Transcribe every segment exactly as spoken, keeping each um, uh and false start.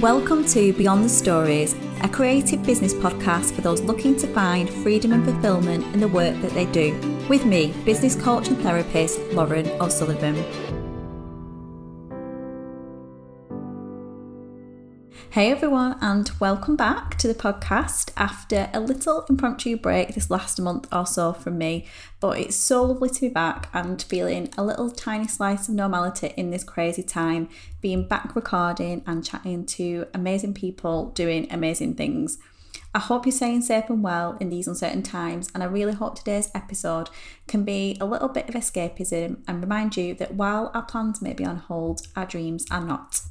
Welcome to Beyond the Stories, a creative business podcast for those looking to find freedom and fulfillment in the work that they do. With me, business coach and therapist Lauren O'Sullivan. Hey everyone, and welcome back to the podcast after a little impromptu break this last month or so from me, but it's so lovely to be back and feeling a little tiny slice of normality in this crazy time, being back recording and chatting to amazing people doing amazing things. I hope you're staying safe and well in these uncertain times, and I really hope today's episode can be a little bit of escapism and remind you that while our plans may be on hold, our dreams are not.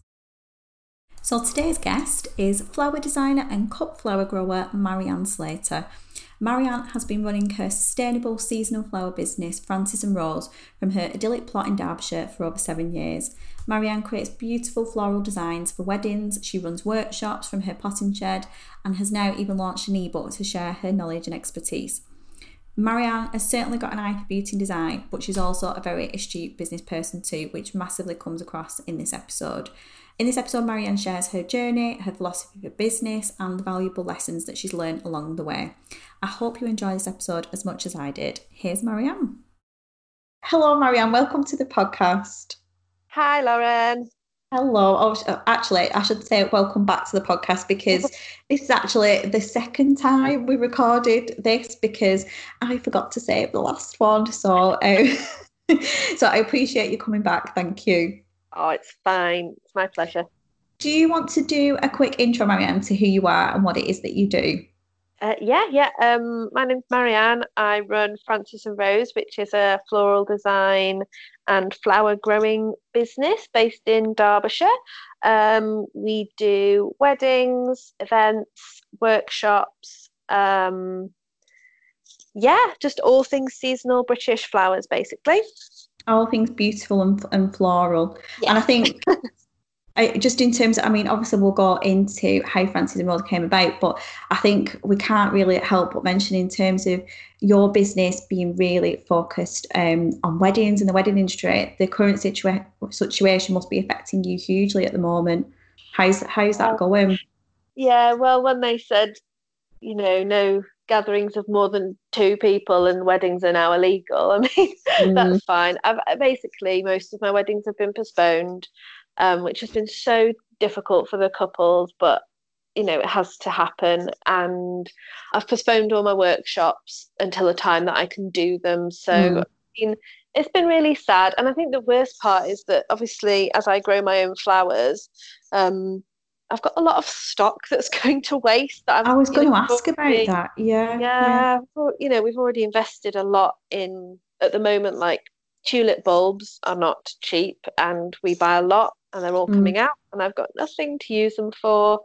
So today's guest is flower designer and cut flower grower Marianne Slater. Marianne has been running her sustainable seasonal flower business Francis and Rose from her idyllic plot in Derbyshire for over seven years. Marianne creates beautiful floral designs for weddings, she runs workshops from her potting shed and has now even launched an ebook to share her knowledge and expertise. Marianne has certainly got an eye for beauty and design, but she's also a very astute business person too, which massively comes across in this episode. In this episode, Marianne shares her journey, her philosophy for business, and the valuable lessons that she's learned along the way. I hope you enjoy this episode as much as I did. Here's Marianne. Hello, Marianne. Welcome to the podcast. Hi, Lauren. Hello. Oh, actually, I should say welcome back to the podcast because this is actually the second time we recorded this because I forgot to save the last one. So, um, so I appreciate you coming back. Thank you. Oh, it's fine. It's my pleasure. Do you want to do a quick intro, Marianne, to who you are and what it is that you do? Uh, yeah, yeah. Um, my name's Marianne. I run Francis and Rose, which is a floral design and flower growing business based in Derbyshire. Um, we do weddings, events, workshops. Um, yeah, just all things seasonal British flowers, basically. All things beautiful and, and floral. Yeah. And I think I, just in terms of, I mean, obviously we'll go into how Francis and Rose came about, but I think we can't really help but mention in terms of your business being really focused um, on weddings and the wedding industry, the current situa- situation must be affecting you hugely at the moment. How's, how's that going? Yeah, well, when they said, you know, no gatherings of more than two people and weddings are now illegal, I mean, mm. that's fine. I've basically, most of my weddings have been postponed, um, which has been so difficult for the couples, but, you know, it has to happen. And I've postponed all my workshops until a time that I can do them. So, mm. I mean, it's been really sad. And I think the worst part is that obviously as I grow my own flowers, um, I've got a lot of stock that's going to waste. That I'm, I was going know, to ask already, about that. Yeah, yeah, yeah. You know, we've already invested a lot in, at the moment, like tulip bulbs are not cheap and we buy a lot and they're all mm. coming out and I've got nothing to use them for.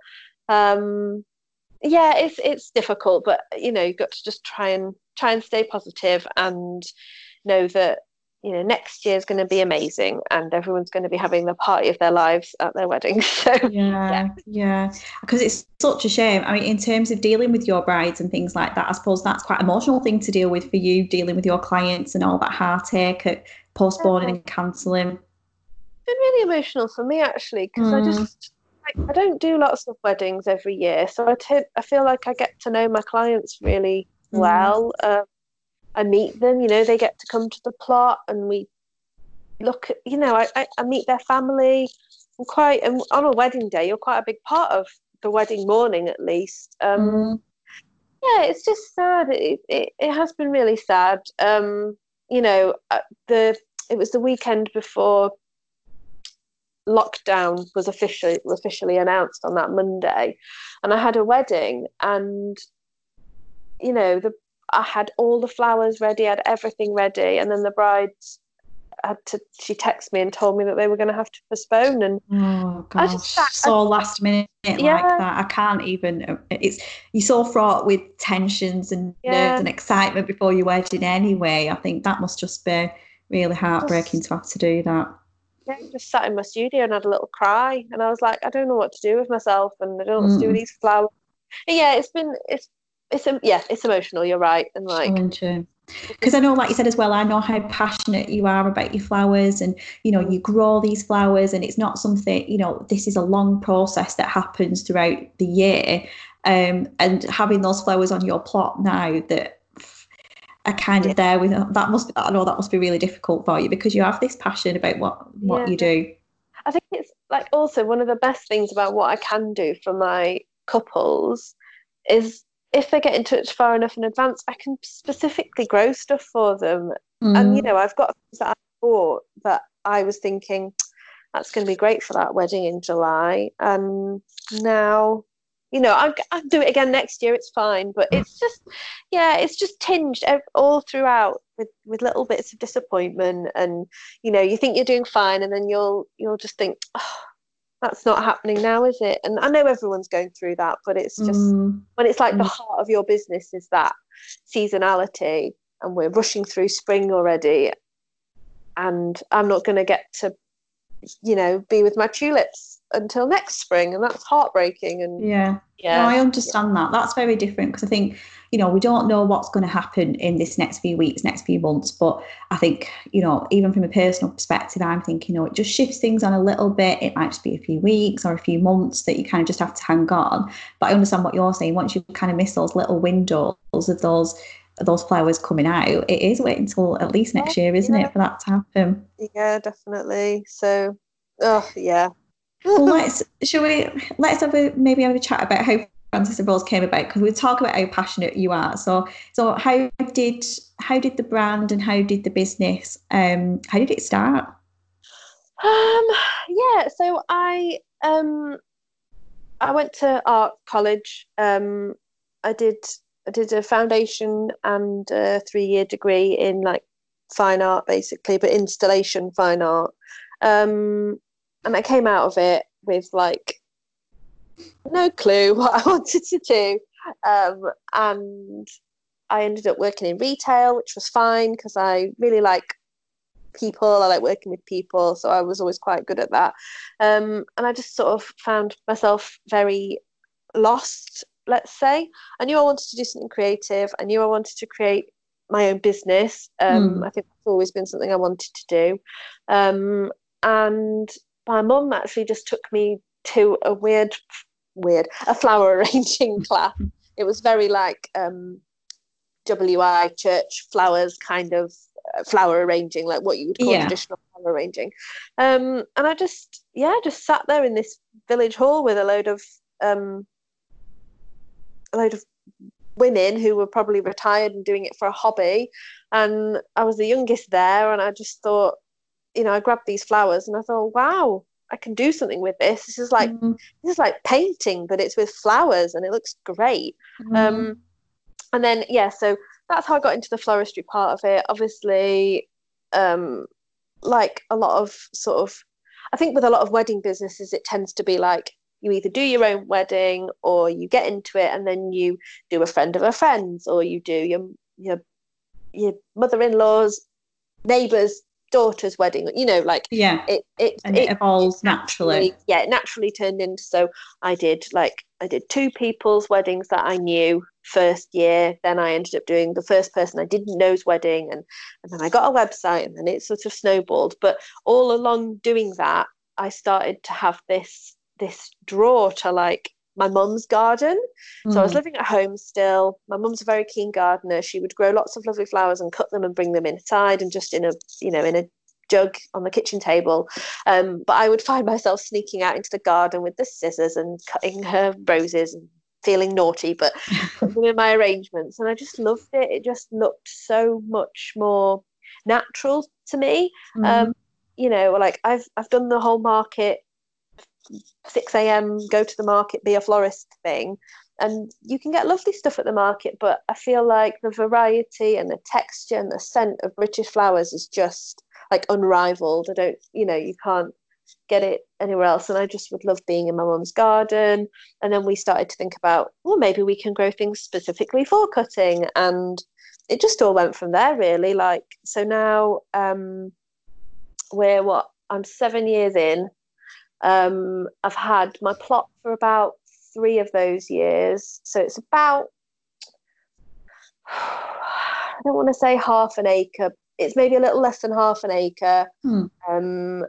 Um, yeah, it's it's difficult, but, you know, you've got to just try and try and stay positive and know that, you know, next year is going to be amazing and everyone's going to be having the party of their lives at their wedding. So yeah, yeah, because yeah. It's such a shame. I mean, in terms of dealing with your brides and things like that, I suppose that's quite an emotional thing to deal with for you, dealing with your clients and all that heartache at postponing yeah. and cancelling. It's been really emotional for me, actually, because mm. I just, like, I don't do lots of weddings every year. So I, t- I feel like I get to know my clients really mm. well. Um, I meet them, you know, they get to come to the plot and we look at, you know, I, I, I meet their family. I'm quite, and on a wedding day, you're quite a big part of the wedding morning, at least. Um, mm. Yeah, it's just sad. It, it it has been really sad. Um, you know, the it was the weekend before lockdown was officially officially announced on that Monday, and I had a wedding, and you know, the I had all the flowers ready, I had everything ready, and then the brides had to. She texted me and told me that they were going to have to postpone. And oh gosh, I just, so I, last minute yeah. like that. I can't even. It's you're so fraught with tensions and yeah. nerves and excitement before your wedding. Anyway, I think that must just be really heartbreaking just, to have to do that. Yeah, I just sat in my studio and had a little cry, and I was like, I don't know what to do with myself, and I don't know what mm. to do with these flowers. And yeah, it's been it's. it's a, yeah, it's emotional. You're right, and like. Because I know, like you said as well, I know how passionate you are about your flowers, and you know you grow these flowers, and it's not something, you know, this is a long process that happens throughout the year, um, and having those flowers on your plot now that are kind of yeah. there with that must I know that must be really difficult for you, because you have this passion about what what yeah. you do. I think it's like also one of the best things about what I can do for my couples is, if they get in touch far enough in advance, I can specifically grow stuff for them. Mm. And, you know, I've got things that I bought that I was thinking, that's going to be great for that wedding in July. And now, you know, I'll, I'll do it again next year. It's fine. But it's just, yeah, it's just tinged all throughout with, with little bits of disappointment. And, you know, you think you're doing fine, and then you'll you'll just think, oh, that's not happening now, is it? And I know everyone's going through that, but it's just mm. when it's like mm. the heart of your business is that seasonality, and we're rushing through spring already, and I'm not going to get to, you know, be with my tulips until next spring, and that's heartbreaking. And yeah, yeah, no, I understand yeah. that. That's very different, because I think, you know, we don't know what's going to happen in this next few weeks, next few months. But I think, you know, even from a personal perspective, I'm thinking, you know, it just shifts things on a little bit. It might just be a few weeks or a few months that you kind of just have to hang on. But I understand what you're saying. Once you kind of miss those little windows of those those flowers coming out, it is waiting until at least next year, isn't yeah. it, for that to happen? Yeah, definitely. So, oh yeah. Well, let's shall we let's have a maybe have a chat about how Frances and Rose came about, because we talk about how passionate you are. So, so how did how did the brand and how did the business um how did it start? Um, yeah. So I um I went to art college. Um, I did I did a foundation and a three year degree in like fine art, basically, but installation fine art. Um. And I came out of it with like no clue what I wanted to do. Um, and I ended up working in retail, which was fine because I really like people. I like working with people. So I was always quite good at that. Um, and I just sort of found myself very lost, let's say. I knew I wanted to do something creative. I knew I wanted to create my own business. Um, mm. I think that's always been something I wanted to do. Um, and my mum actually just took me to a weird, weird, a flower arranging class. It was very like um, W I church flowers kind of uh, flower arranging, like what you would call yeah. traditional flower arranging. Um, and I just, yeah, just sat there in this village hall with a load of, um, a load of women who were probably retired and doing it for a hobby. And I was the youngest there, and I just thought, you know, I grabbed these flowers and I thought, wow, I can do something with this. This is like mm-hmm. this is like painting, but it's with flowers, and it looks great. Mm-hmm. Um, and then yeah, so that's how I got into the floristry part of it. Obviously, um, like a lot of sort of, I think with a lot of wedding businesses, it tends to be like you either do your own wedding or you get into it and then you do a friend of a friend's, or you do your your your mother-in-law's neighbour's daughter's wedding, you know, like yeah it it, and it, it evolves it naturally, naturally yeah it naturally turned into, so I did like I did two people's weddings that I knew first year, then I ended up doing the first person I didn't know's wedding, and, and then I got a website, and then it sort of snowballed. But all along doing that, I started to have this this draw to like my mum's garden. Mm. So I was living at home still. My mum's a very keen gardener. She would grow lots of lovely flowers and cut them and bring them inside and just in a, you know, in a jug on the kitchen table. Um, but I would find myself sneaking out into the garden with the scissors and cutting her roses and feeling naughty, but putting them in my arrangements. And I just loved it. It just looked so much more natural to me. Mm. Um, you know, like I've I've done the whole market six a.m. go to the market, be a florist thing, and you can get lovely stuff at the market, but I feel like the variety and the texture and the scent of British flowers is just like unrivaled. I don't, you know, you can't get it anywhere else. And I just would love being in my mum's garden. And then we started to think about, well, maybe we can grow things specifically for cutting, and it just all went from there, really. Like, so now um we're what I'm seven years in. Um, I've had my plot for about three of those years. So it's about I don't want to say half an acre. It's maybe a little less than half an acre. Hmm. Um,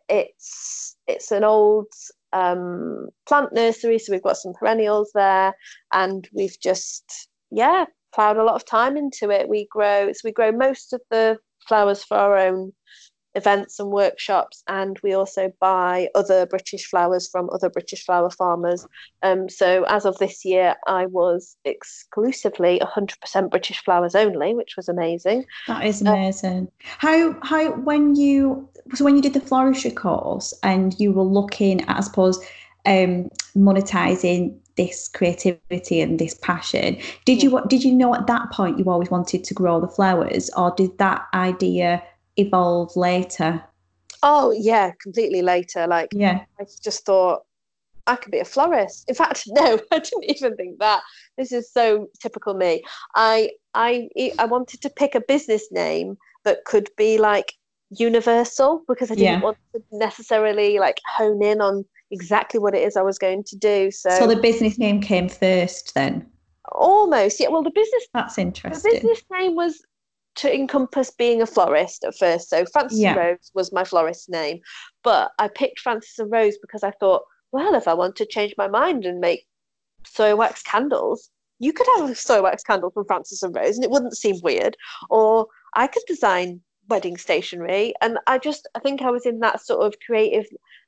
it's it's an old um, plant nursery, so we've got some perennials there, and we've just yeah plowed a lot of time into it. We grow so we grow most of the flowers for our own events and workshops, and we also buy other British flowers from other British flower farmers. Um, so as of this year, I was exclusively one hundred percent British flowers only, which was amazing. That is amazing. Uh, how how when you so when you did the floristry course and you were looking at, I suppose, um, monetizing this creativity and this passion, did you did you know at that point you always wanted to grow the flowers, or did that idea evolve later? Oh yeah, completely later. Like yeah, I just thought I could be a florist. In fact, no, I didn't even think that. This is so typical me. I I I wanted to pick a business name that could be like universal, because I didn't yeah. want to necessarily like hone in on exactly what it is I was going to do. So So the business name came first then? Almost, yeah. Well, the business That's interesting. The business name was to encompass being a florist at first. So Frances yeah. and Rose was my florist name, but I picked Frances and Rose because I thought, well, if I want to change my mind and make soy wax candles, you could have a soy wax candle from Frances and Rose and it wouldn't seem weird. Or I could design wedding stationery. And I just, I think I was in that sort of creative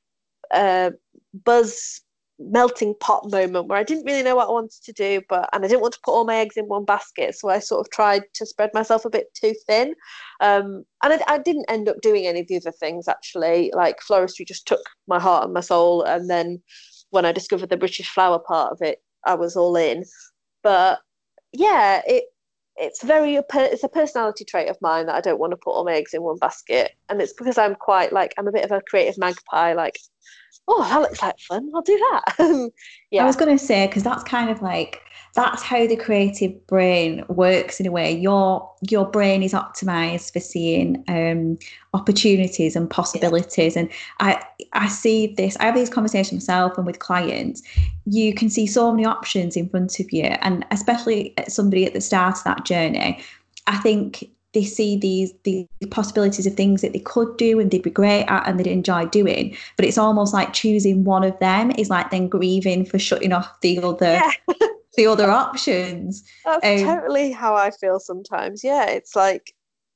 uh, buzz melting pot moment where I didn't really know what I wanted to do, but and I didn't want to put all my eggs in one basket, so I sort of tried to spread myself a bit too thin, um, and I, I didn't end up doing any of the other things actually. Like floristry just took my heart and my soul, and then when I discovered the British flower part of it, I was all in. But yeah, it it's very it's a personality trait of mine that I don't want to put all my eggs in one basket, and it's because I'm quite like I'm a bit of a creative magpie. Like, oh, that looks like fun, I'll do that. yeah. I was going to say, because that's kind of like, that's how the creative brain works in a way. Your your brain is optimized for seeing um, opportunities and possibilities. Yeah. And I I see this, I have these conversations myself and with clients. You can see so many options in front of you. And especially somebody at the start of that journey, I think they see these these possibilities of things that they could do and they'd be great at and they'd enjoy doing. But it's almost like choosing one of them is like then grieving for shutting off the other yeah. the other options. That's um, totally how I feel sometimes. Yeah, it's like,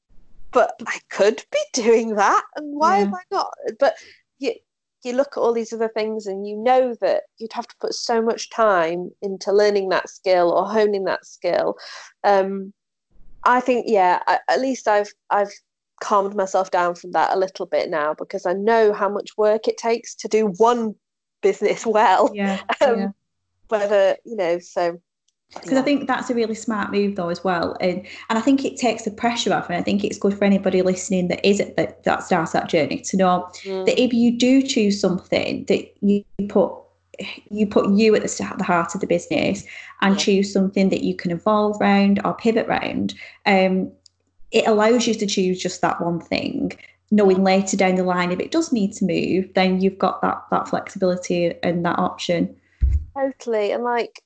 but I could be doing that, and why yeah. am I not? But you you look at all these other things and you know that you'd have to put so much time into learning that skill or honing that skill. Um, I think, yeah, I, at least I've I've calmed myself down from that a little bit now, because I know how much work it takes to do one business well. Yeah. um, yeah. Whether, you know, so. Because yeah. I think that's a really smart move though as well. And and I think it takes the pressure off, and I think it's good for anybody listening that is at the, that starts that journey to know mm. that if you do choose something that you put you put you at the start, the heart of the business, and yeah. choose something that you can evolve around or pivot around, um, it allows you to choose just that one thing, knowing later down the line if it does need to move, then you've got that that flexibility and that option. Totally. And like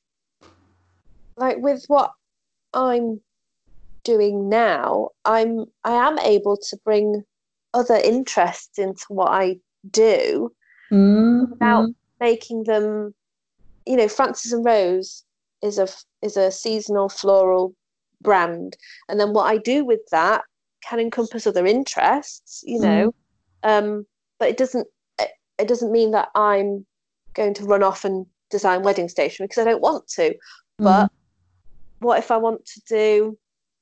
like with what I'm doing now, I'm I am able to bring other interests into what I do mm-hmm. without making them, you know, Frances and Rose is a is a seasonal floral brand, and then what I do with that can encompass other interests, you know, mm. um, but it doesn't it, it doesn't mean that I'm going to run off and design wedding stationery, because I don't want to. Mm. But what if I want to do,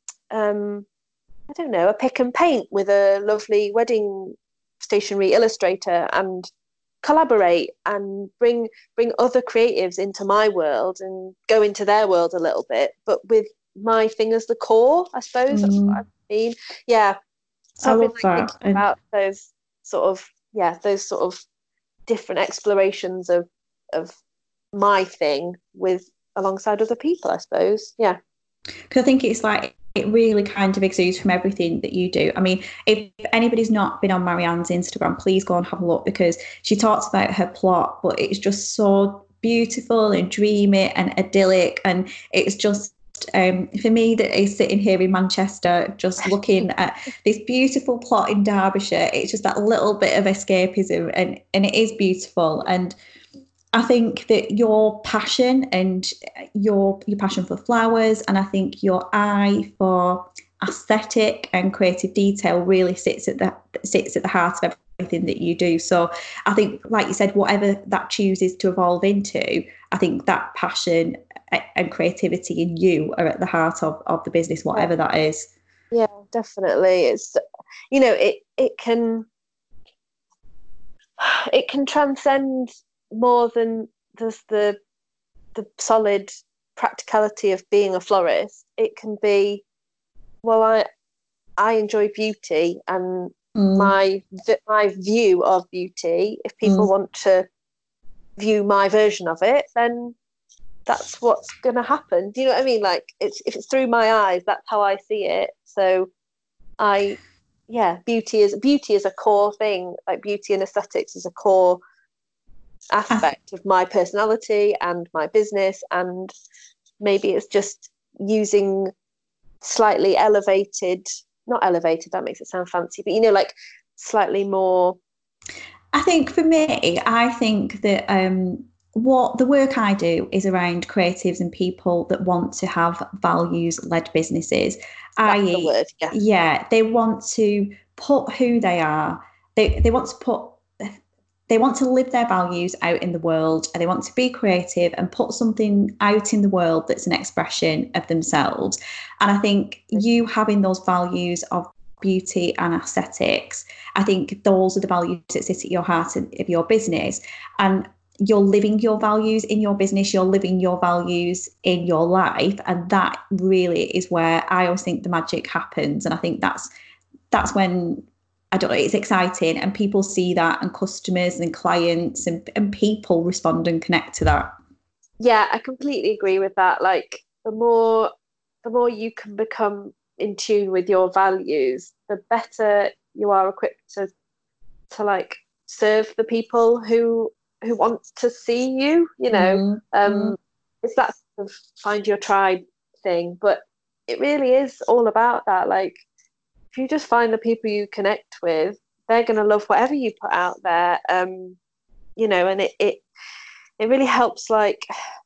um, I don't know, a pick and paint with a lovely wedding stationery illustrator and collaborate and bring bring other creatives into my world and go into their world a little bit, but with my thing as the core, I suppose. Mm. That's what I mean. Yeah. So I I've love been like, that. thinking about those sort of yeah, those sort of different explorations of of my thing with alongside other people, I suppose. Yeah. Because I think it's like it really kind of exudes from everything that you do. I mean, if anybody's not been on Marianne's Instagram, please go and have a look, because she talks about her plot, but it's just so beautiful and dreamy and idyllic, and it's just um, for me that is sitting here in Manchester, just looking at this beautiful plot in Derbyshire, it's just that little bit of escapism, and, and it is beautiful. And I think that your passion and your your passion for flowers, and I think your eye for aesthetic and creative detail really sits at the sits at the heart of everything that you do. So I think, like you said, whatever that chooses to evolve into, I think that passion and creativity in you are at the heart of, of the business, whatever that is. Yeah, definitely. It's, you know, it it can it can transcend more than just the the solid practicality of being a florist. It can be, well, I I enjoy beauty, and mm. my my view of beauty, if people mm. want to view my version of it, then that's what's going to happen. Do you know what I mean? Like, it's if it's through my eyes, that's how I see it. So I yeah beauty is beauty is a core thing. Like, beauty and aesthetics is a core aspect of my personality and my business, and maybe it's just using slightly elevated not elevated that makes it sound fancy, but you know, like slightly more. I think for me, I think that um what the work I do is around creatives and people that want to have values-led businesses. That's that is, the word, yeah. Yeah, they want to put who they are. They they want to put they want to live their values out in the world, and they want to be creative and put something out in the world that's an expression of themselves. And I think you having those values of beauty and aesthetics, I think those are the values that sit at your heart of your business. And you're living your values in your business, you're living your values in your life. And that really is where I always think the magic happens. And I think that's that's when, I don't know, it's exciting, and people see that, and customers and clients and, and people respond and connect to that. Yeah, I completely agree with that. Like, the more the more you can become in tune with your values, the better you are equipped to to like serve the people who who want to see you, you know. Mm-hmm. um it's that sort of find your tribe thing, but it really is all about that. Like, if you just find the people you connect with, they're going to love whatever you put out there. Um you know, and it it, it really helps, like,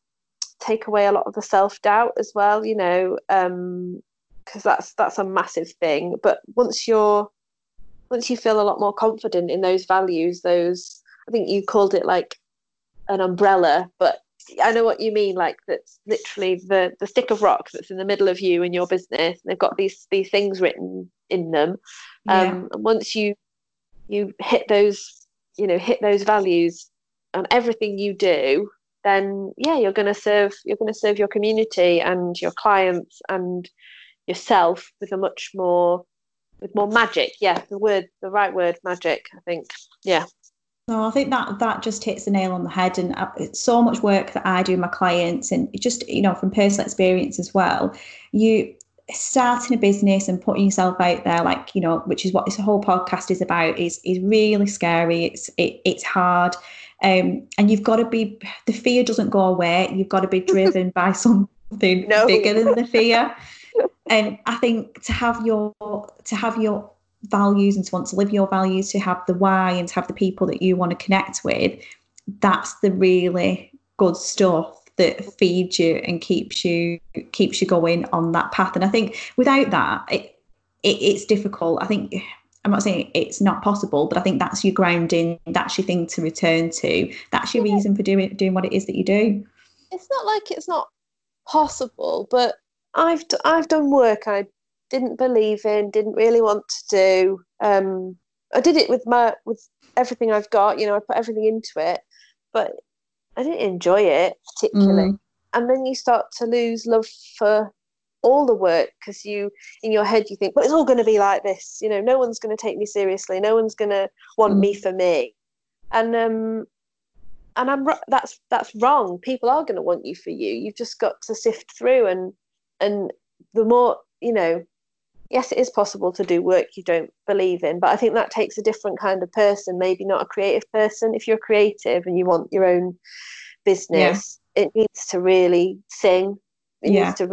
take away a lot of the self-doubt as well, you know, um because that's that's a massive thing. But once you're once you feel a lot more confident in those values, those, I think you called it like an umbrella, but I know what you mean. Like, that's literally the the stick of rock that's in the middle of you and your business. And they've got these these things written in them. Yeah. Um, and once you you hit those, you know, hit those values on everything you do, then yeah, you're going to serve you're going to serve your community and your clients and yourself with a much more with more magic. Yeah, the word, the right word, magic, I think. Yeah. No, I think that that just hits the nail on the head. And it's so much work that I do with my clients, and just, you know, from personal experience as well, you starting a business and putting yourself out there, like, you know, which is what this whole podcast is about, is is really scary. It's it, it's hard. Um, and you've got to be, the fear doesn't go away. You've got to be driven by something no. bigger than the fear. And I think to have your to have your values, and to want to live your values, to have the why, and to have the people that you want to connect with, that's the really good stuff that feeds you and keeps you keeps you going on that path. And I think without that, it, it it's difficult. I think, I'm not saying it's not possible, but I think that's your grounding, that's your thing to return to, that's your yeah. reason for doing doing what it is that you do. It's not like it's not possible, but I've I've done work I didn't believe in, didn't really want to do. Um, I did it with my with everything I've got, you know, I put everything into it, but I didn't enjoy it particularly. Mm. And then you start to lose love for all the work, because you, in your head, you think, well, it's all going to be like this, you know, no one's going to take me seriously, no one's going to want mm. me for me. And um, and I'm that's that's wrong. People are going to want you for you. You've just got to sift through, and and the more, you know, yes, it is possible to do work you don't believe in, but I think that takes a different kind of person, maybe not a creative person. If you're creative and you want your own business, yeah. it needs to really sing. It yeah. needs to really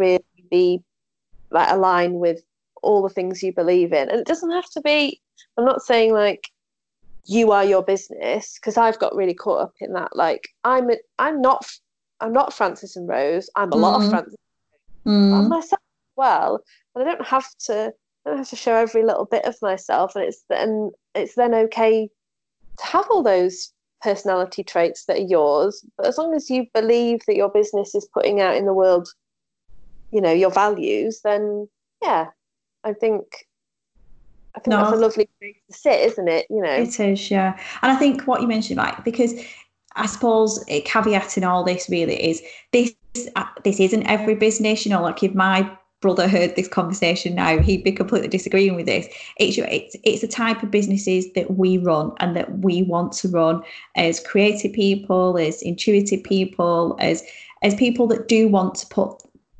be like align with all the things you believe in. And it doesn't have to be, I'm not saying like you are your business, because I've got really caught up in that. Like I'm a, I'm not I'm not Frances and Rose. I'm a mm. lot of Frances mm. I'm myself as well. And I don't have to I don't have to show every little bit of myself. And it's and it's then okay to have all those personality traits that are yours. But as long as you believe that your business is putting out in the world, you know, your values, then yeah, I think I think no. that's a lovely place to sit, isn't it? You know, it is, yeah. And I think what you mentioned, like, because I suppose a caveat in all this really is this uh, this isn't every business. You know, like if my brother heard this conversation now, he'd be completely disagreeing with this. It's it's it's the type of businesses that we run and that we want to run as creative people, as intuitive people, as as people that do want to put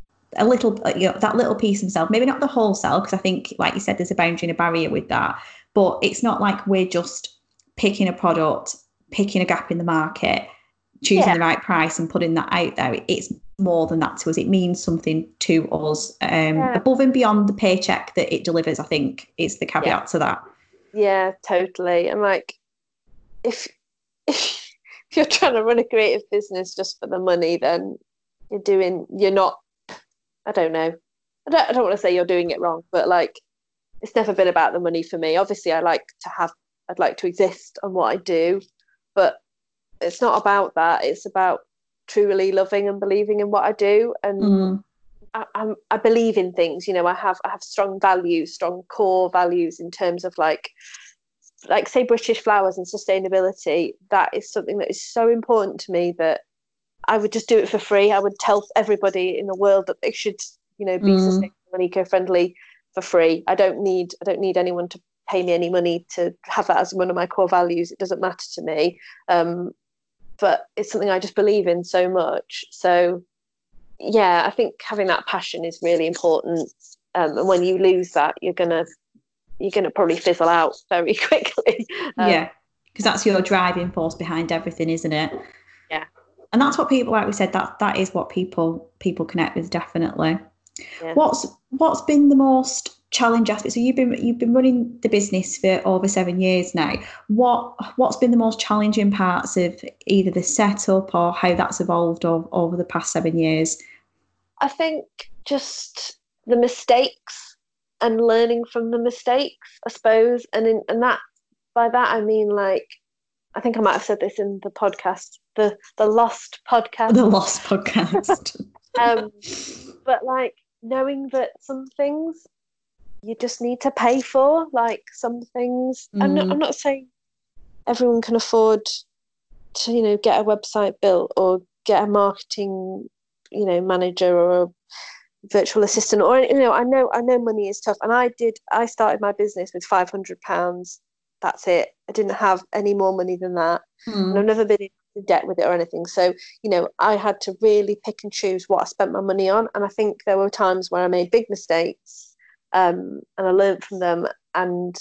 a little, you know, that little piece of themselves, maybe not the whole self, because I think, like you said, there's a boundary and a barrier with that, but it's not like we're just picking a product, picking a gap in the market, choosing yeah. the right price and putting that out there. It's more than that to us. It means something to us um, yeah. above and beyond the paycheck that it delivers, I think, is the caveat yeah. to that. Yeah, totally. And like, if, if if you're trying to run a creative business just for the money, then you're doing, you're not, I don't know. I don't, I don't want to say you're doing it wrong, but like, it's never been about the money for me. Obviously, I like to have, I'd like to exist on what I do, but it's not about that. It's about truly loving and believing in what I do. And mm. I, I'm, I believe in things, you know, I have, I have strong values, strong core values in terms of like, like say British Flowers and sustainability. That is something that is so important to me that I would just do it for free. I would tell everybody in the world that they should, you know, be mm. sustainable and eco-friendly for free. I don't need, I don't need anyone to pay me any money to have that as one of my core values. It doesn't matter to me. Um, but it's something I just believe in so much. So yeah, I think having that passion is really important. Um, and when you lose that, you're gonna, you're gonna probably fizzle out very quickly. Um, yeah, because that's your driving force behind everything, isn't it? Yeah. And that's what people, like we said, that that is what people people connect with, definitely. Yeah. What's what's been the most challenging aspect? So you've been you've been running the business for over seven years now. What what's been the most challenging parts of either the setup or how that's evolved over, over the past seven years? I think just the mistakes and learning from the mistakes, I suppose. And in, and that by that I mean, like, I think I might have said this in the podcast, the the Lost podcast. The Lost podcast. um, but like knowing that some things you just need to pay for, like some things. Mm. I'm not. I'm not saying everyone can afford to, you know, get a website built or get a marketing, you know, manager or a virtual assistant, or, you know, I know. I know money is tough, and I did. I started my business with five hundred pounds. That's it. I didn't have any more money than that. Mm. And I've never been in debt with it or anything. So, you know, I had to really pick and choose what I spent my money on. And I think there were times where I made big mistakes, um, and I learned from them. And,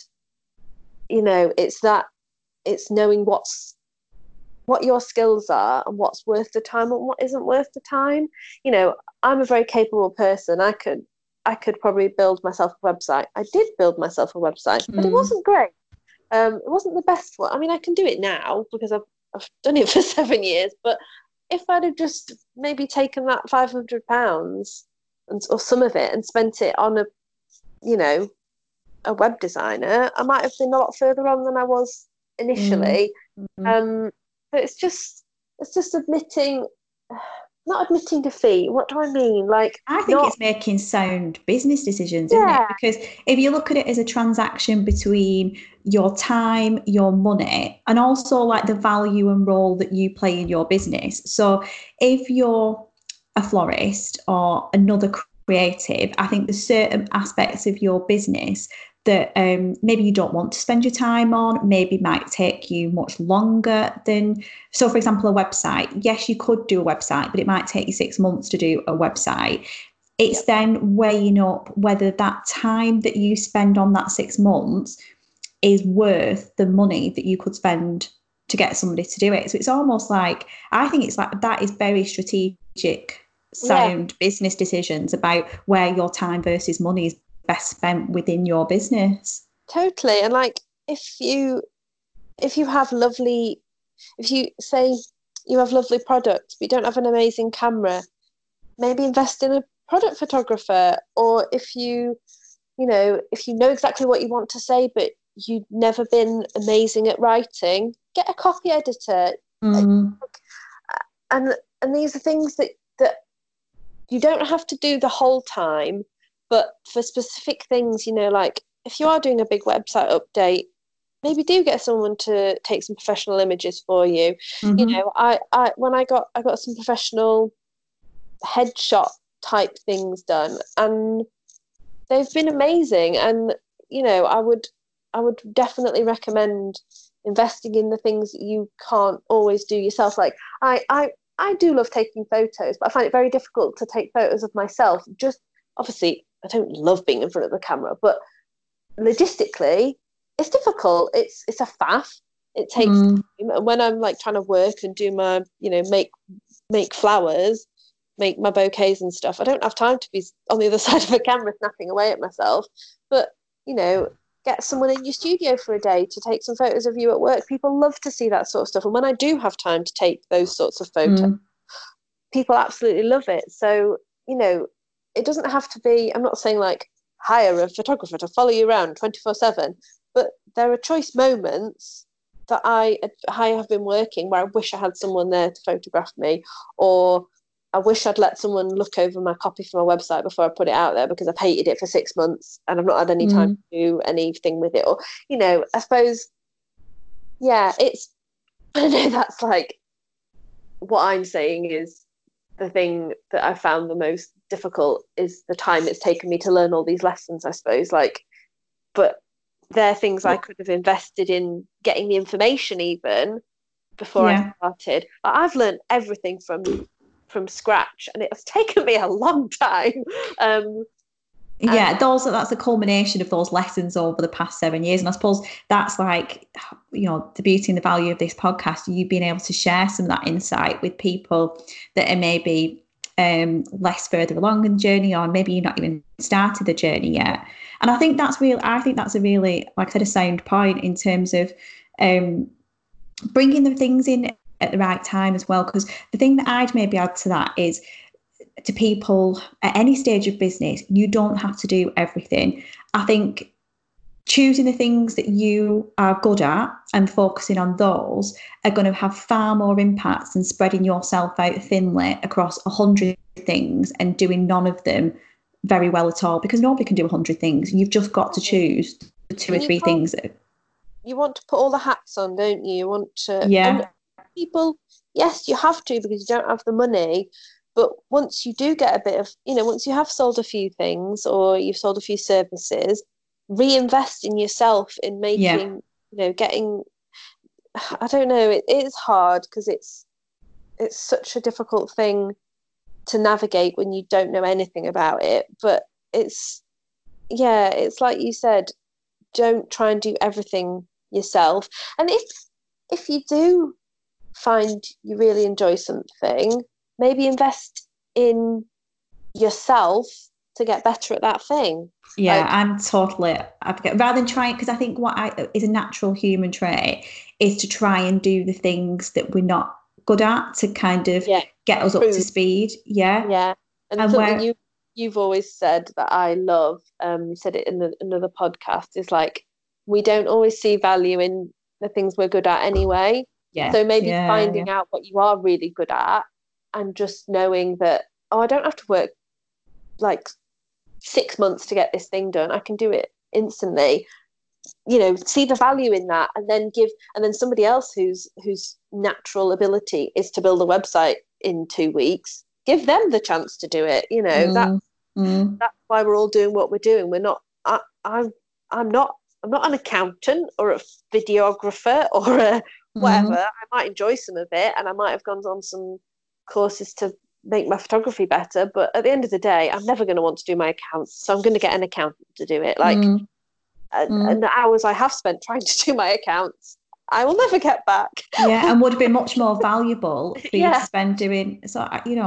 you know, it's that, it's knowing what's, what your skills are and what's worth the time and what isn't worth the time. You know, I'm a very capable person. I could, I could probably build myself a website. I did build myself a website, but mm. it wasn't great. Um, it wasn't the best one. I mean, I can do it now because I've I've done it for seven years. But if I'd have just maybe taken that five hundred pounds and or some of it and spent it on a, you know, a web designer, I might have been a lot further on than I was initially. Mm-hmm. Um, but it's just it's just admitting. Not admitting defeat. What do I mean? Like, I think not... it's making sound business decisions, isn't yeah. it? Because if you look at it as a transaction between your time, your money, and also like the value and role that you play in your business. So if you're a florist or another creative, I think there's certain aspects of your business that um, maybe you don't want to spend your time on, maybe might take you much longer than, so for example, a website. Yes, you could do a website, but it might take you six months to do a website. It's then weighing up whether that time that you spend on that six months is worth the money that you could spend to get somebody to do it. So it's almost like, I think it's like, that is very strategic sound yeah. business decisions about where your time versus money is best spent within your business. Totally. And like, if you if you have lovely, if you say you have lovely products, but you don't have an amazing camera, maybe invest in a product photographer. Or if you, you know, if you know exactly what you want to say, but you've never been amazing at writing, get a copy editor. Mm. And and these are things that, that you don't have to do the whole time, but for specific things, you know, like if you are doing a big website update, maybe do get someone to take some professional images for you. Mm-hmm. You know, I, I when I got I got some professional headshot type things done, and they've been amazing. And you know, I would I would definitely recommend investing in the things that you can't always do yourself. Like I I I do love taking photos, but I find it very difficult to take photos of myself. Just obviously, I don't love being in front of the camera, but logistically, it's difficult. It's it's a faff. It takes mm. time. And when I'm like trying to work and do my, you know, make make flowers, make my bouquets and stuff, I don't have time to be on the other side of a camera snapping away at myself. But, you know, get someone in your studio for a day to take some photos of you at work. People love to see that sort of stuff. And when I do have time to take those sorts of photos, mm. people absolutely love it. So, you know, it doesn't have to be, I'm not saying like hire a photographer to follow you around twenty-four seven, but there are choice moments that I, I have been working where I wish I had someone there to photograph me, or I wish I'd let someone look over my copy for my website before I put it out there because I've hated it for six months and I've not had any time mm. to do anything with it. Or, you know, I suppose, yeah, it's, I know that's like, what I'm saying is the thing that I found the most difficult is the time it's taken me to learn all these lessons, I suppose. Like, but they're things I could have invested in getting the information even before yeah. I started. I've learned everything from from scratch, and it's taken me a long time. Um, yeah, those that's a culmination of those lessons over the past seven years. And I suppose that's like, you know, the beauty and the value of this podcast, you being able to share some of that insight with people that are maybe um, less further along in the journey, or maybe you've not even started the journey yet. And I think that's real. I think that's a really, like I said, a sound point in terms of um, bringing the things in at the right time as well. Because the thing that I'd maybe add to that is, to people at any stage of business, you don't have to do everything. I think choosing the things that you are good at and focusing on those are going to have far more impacts than spreading yourself out thinly across a hundred things and doing none of them very well at all, because nobody can do a hundred things. You've just got to choose the two or three things. That... You want to put all the hats on, don't you? You want to... Yeah. And people, yes, you have to because you don't have the money. But once you do get a bit of, you know, once you have sold a few things or you've sold a few services, reinvest in yourself in making, yeah. you know, getting, I don't know, it is hard because it's, it's such a difficult thing to navigate when you don't know anything about it. But it's, yeah, it's like you said, don't try and do everything yourself. And if, if you do find you really enjoy something, maybe invest in yourself to get better at that thing. Yeah, like, I'm totally advocate. Rather than trying, because I think what I, is a natural human trait is to try and do the things that we're not good at to kind of yeah, get us true. Up to speed. Yeah. Yeah. And, and something where, you, you've always said that I love, um, you said it in the, another podcast, is like, we don't always see value in the things we're good at anyway. Yeah. So maybe yeah, finding yeah. out what you are really good at, and just knowing that, oh, I don't have to work like six months to get this thing done. I can do it instantly. You know, see the value in that, and then give, and then somebody else whose whose natural ability is to build a website in two weeks, give them the chance to do it. You know, mm, that mm. that's why we're all doing what we're doing. We're not. I, I'm. I'm not. I'm not an accountant or a videographer or a whatever. Mm. I might enjoy some of it, and I might have gone on some courses to make my photography better, but at the end of the day, I'm never going to want to do my accounts, so I'm going to get an accountant to do it. Like, mm. And, mm. and the hours I have spent trying to do my accounts, I will never get back. Yeah, and would have been much more valuable for you yeah. to spend doing. So, you know,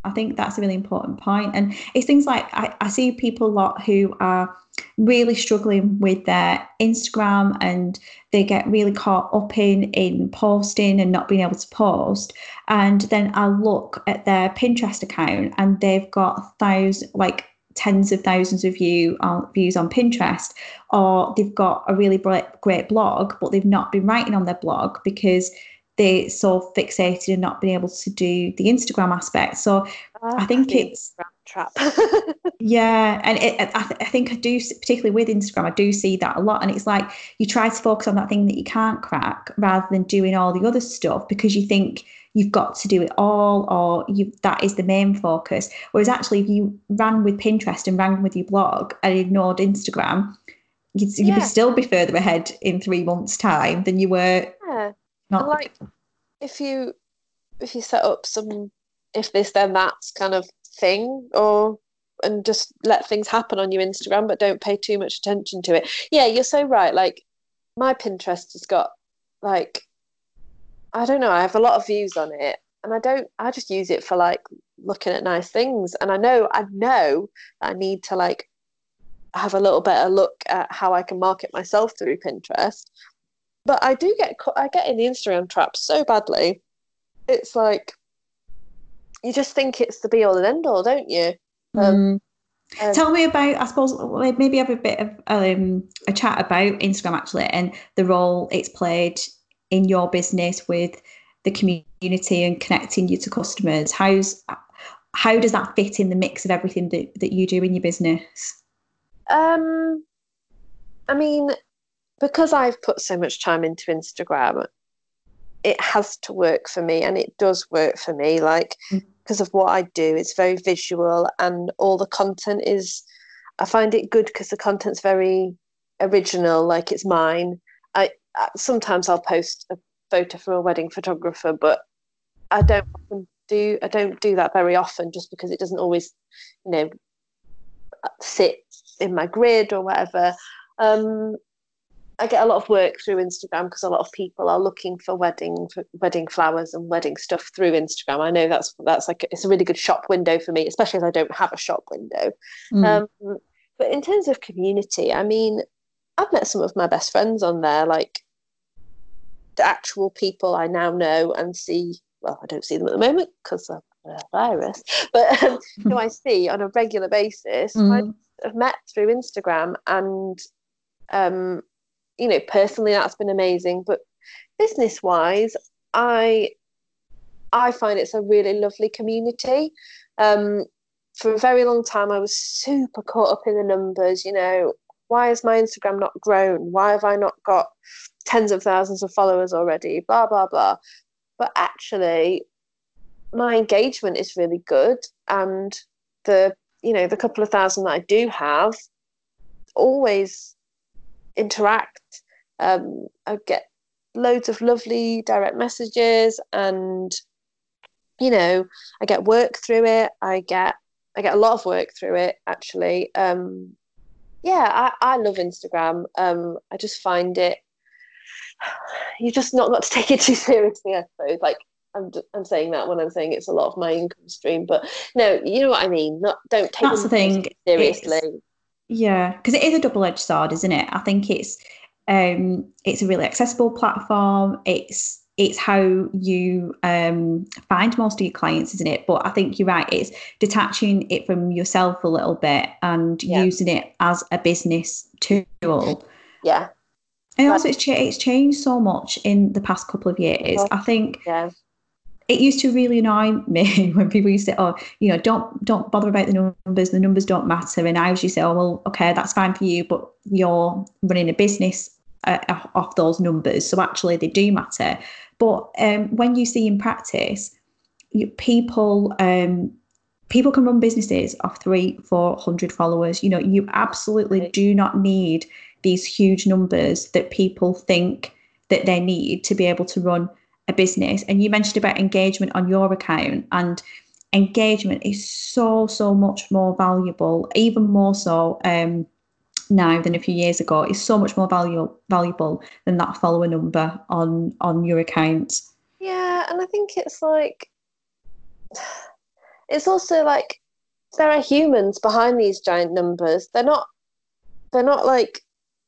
I think that's a really important point. And it's things like I, I see people a lot who are really struggling with their Instagram, and they get really caught up in in posting and not being able to post. And then I look at their Pinterest account and they've got thousands, like tens of thousands of view on views on Pinterest, or they've got a really great blog, but they've not been writing on their blog because they're so fixated and not being able to do the Instagram aspect. So uh, I think it's trap. Yeah, and it, I, th- I think I do, particularly with Instagram, I do see that a lot. And it's like you try to focus on that thing that you can't crack rather than doing all the other stuff because you think you've got to do it all, or you that is the main focus. Whereas actually, if you ran with Pinterest and ran with your blog and ignored Instagram, you'd, you'd yeah. be still be further ahead in three months' time than you were. Yeah, not and like if you if you set up some if this then that's kind of thing, or and just let things happen on your Instagram, but don't pay too much attention to it. Yeah, you're so right. Like my Pinterest has got like I don't know, I have a lot of views on it, and I don't I just use it for like looking at nice things. And I know I know that I need to like have a little better look at how I can market myself through Pinterest. But I do get I get in the Instagram trap so badly. It's like you just think it's the be all and end all, don't you? Um, mm. um, Tell me about, I suppose, maybe have a bit of um, a chat about Instagram actually, and the role it's played in your business with the community and connecting you to customers. How's how does that fit in the mix of everything that, that you do in your business? Um, I mean, because I've put so much time into Instagram, it has to work for me, and it does work for me. Like. Mm. Because of what I do, it's very visual, and all the content is, I find it good because the content's very original, like it's mine. I sometimes I'll post a photo from a wedding photographer, but I don't do I don't do that very often, just because it doesn't always, you know, sit in my grid or whatever. Um, I get a lot of work through Instagram because a lot of people are looking for wedding for wedding flowers and wedding stuff through Instagram. I know that's that's like it's a really good shop window for me, especially as I don't have a shop window. Mm. Um, but in terms of community, I mean, I've met some of my best friends on there, like the actual people I now know and see. Well, I don't see them at the moment because of the virus, but um, who I see on a regular basis, mm. I've met through Instagram, and um. you know, personally, that's been amazing. But business-wise, I I find it's a really lovely community. Um, for a very long time, I was super caught up in the numbers. You know, why has my Instagram not grown? Why have I not got tens of thousands of followers already? Blah, blah, blah. But actually, my engagement is really good. And the, you know, the couple of thousand that I do have always interact. um I get loads of lovely direct messages, and you know, I get work through it. I get I get a lot of work through it actually. um yeah I, I love Instagram. um I just find it, you just not got to take it too seriously, I suppose. Like I'm, I'm saying that when I'm saying it's a lot of my income stream, but no, you know what I mean. Not don't take That's it the thing. seriously. It's, Yeah, because it is a double-edged sword, isn't it? I think it's um, it's a really accessible platform. It's it's how you um, find most of your clients, isn't it? But I think you're right. It's detaching it from yourself a little bit and yeah. using it as a business tool. Yeah. And also, it's, cha- it's changed so much in the past couple of years. I think. Yeah. It used to really annoy me when people used to say, oh, you know, don't don't bother about the numbers. The numbers don't matter. And I usually say, oh, well, okay, that's fine for you, but you're running a business uh, off those numbers. So actually they do matter. But um, when you see in practice, you, people um, people can run businesses off three, four hundred followers. You know, you absolutely do not need these huge numbers that people think that they need to be able to run a business. And you mentioned about engagement on your account, and engagement is so so much more valuable, even more so um now than a few years ago. It's so much more valuable valuable than that follower number on on your account. Yeah, and I think it's like it's also like there are humans behind these giant numbers. They're not they're not like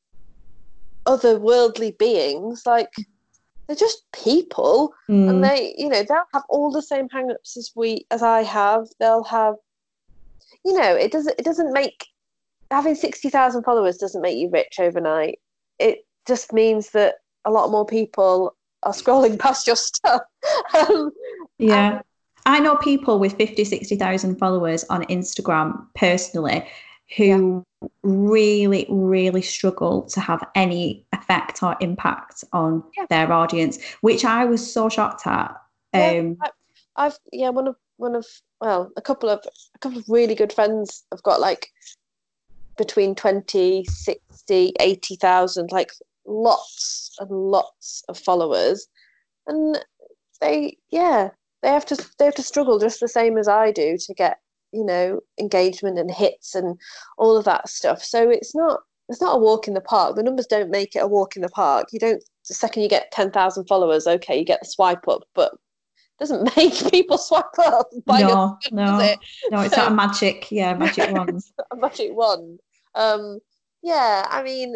otherworldly beings. Like, they're just people, mm. and they, you know, they'll have all the same hang-ups as we as I have. They'll have, you know, it doesn't it doesn't make having sixty thousand followers doesn't make you rich overnight. It just means that a lot more people are scrolling past your stuff. um, yeah. And I know people with fifty, sixty thousand followers on Instagram personally who yeah. really, really struggle to have any effect or impact on yeah. their audience, which I was so shocked at. Um, yeah, I, I've yeah one of one of well a couple of a couple of really good friends have got like between twenty, sixty, eighty thousand, like lots and lots of followers, and they yeah they have to they have to struggle just the same as I do to get, you know, engagement and hits and all of that stuff. So it's not it's not a walk in the park. The numbers don't make it a walk in the park. You don't, the second you get ten thousand followers, okay, you get the swipe up, but it doesn't make people swipe up. By no, your, no, it? no, it's so, not a magic, yeah, magic wand. A magic wand. Um, yeah, I mean,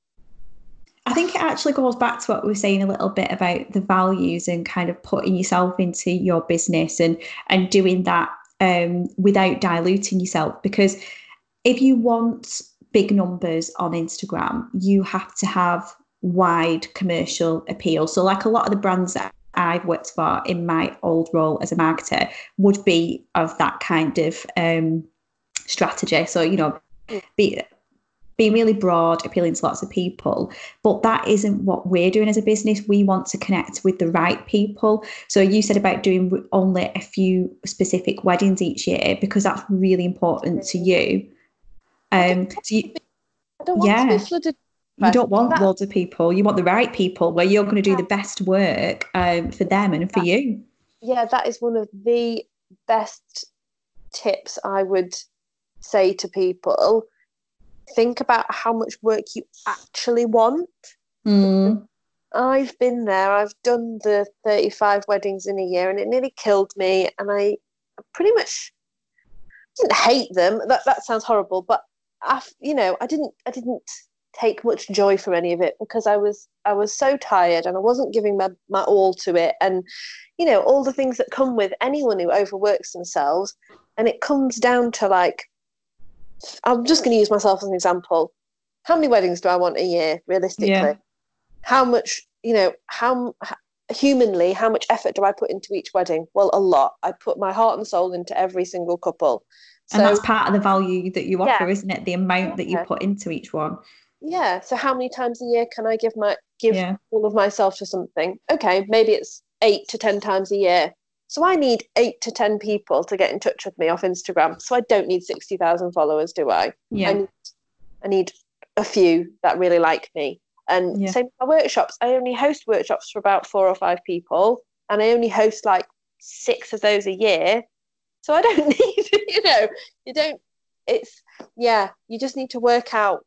I think it actually goes back to what we were saying a little bit about the values and kind of putting yourself into your business and and doing that um, without diluting yourself. Because if you want big numbers on Instagram, you have to have wide commercial appeal. So like a lot of the brands that I've worked for in my old role as a marketer would be of that kind of um, strategy. So, you know, be being really broad, appealing to lots of people. But that isn't what we're doing as a business. We want to connect with the right people. So you said about doing only a few specific weddings each year because that's really important to you. Um, so you, I don't want yeah, to be flooded. You don't want that, loads of people. You want the right people where you're going to do the best work um, for them and for that, you. Yeah, that is one of the best tips I would say to people. Think about how much work you actually want. Mm. I've been there. I've done the thirty-five weddings in a year, and it nearly killed me. And I pretty much didn't hate them. That that sounds horrible, but I, you know, I didn't. I didn't take much joy from any of it because I was I was so tired and I wasn't giving my my all to it. And you know, all the things that come with anyone who overworks themselves. And it comes down to like, I'm just going to use myself as an example. How many weddings do I want a year, realistically? Yeah. How much, you know, how, how humanly, how much effort do I put into each wedding? Well, a lot. I put my heart and soul into every single couple. So, and that's part of the value that you offer, yeah. isn't it? The amount that you yeah. put into each one. Yeah. So how many times a year can I give my give yeah. all of myself to something? Okay, maybe it's eight to ten times a year. So I need eight to ten people to get in touch with me off Instagram. So I don't need sixty thousand followers, do I? Yeah. I need, I need a few that really like me. And yeah. same with my workshops. I only host workshops for about four or five people, and I only host like six of those a year. So I don't need, you know, you don't, it's, yeah, you just need to work out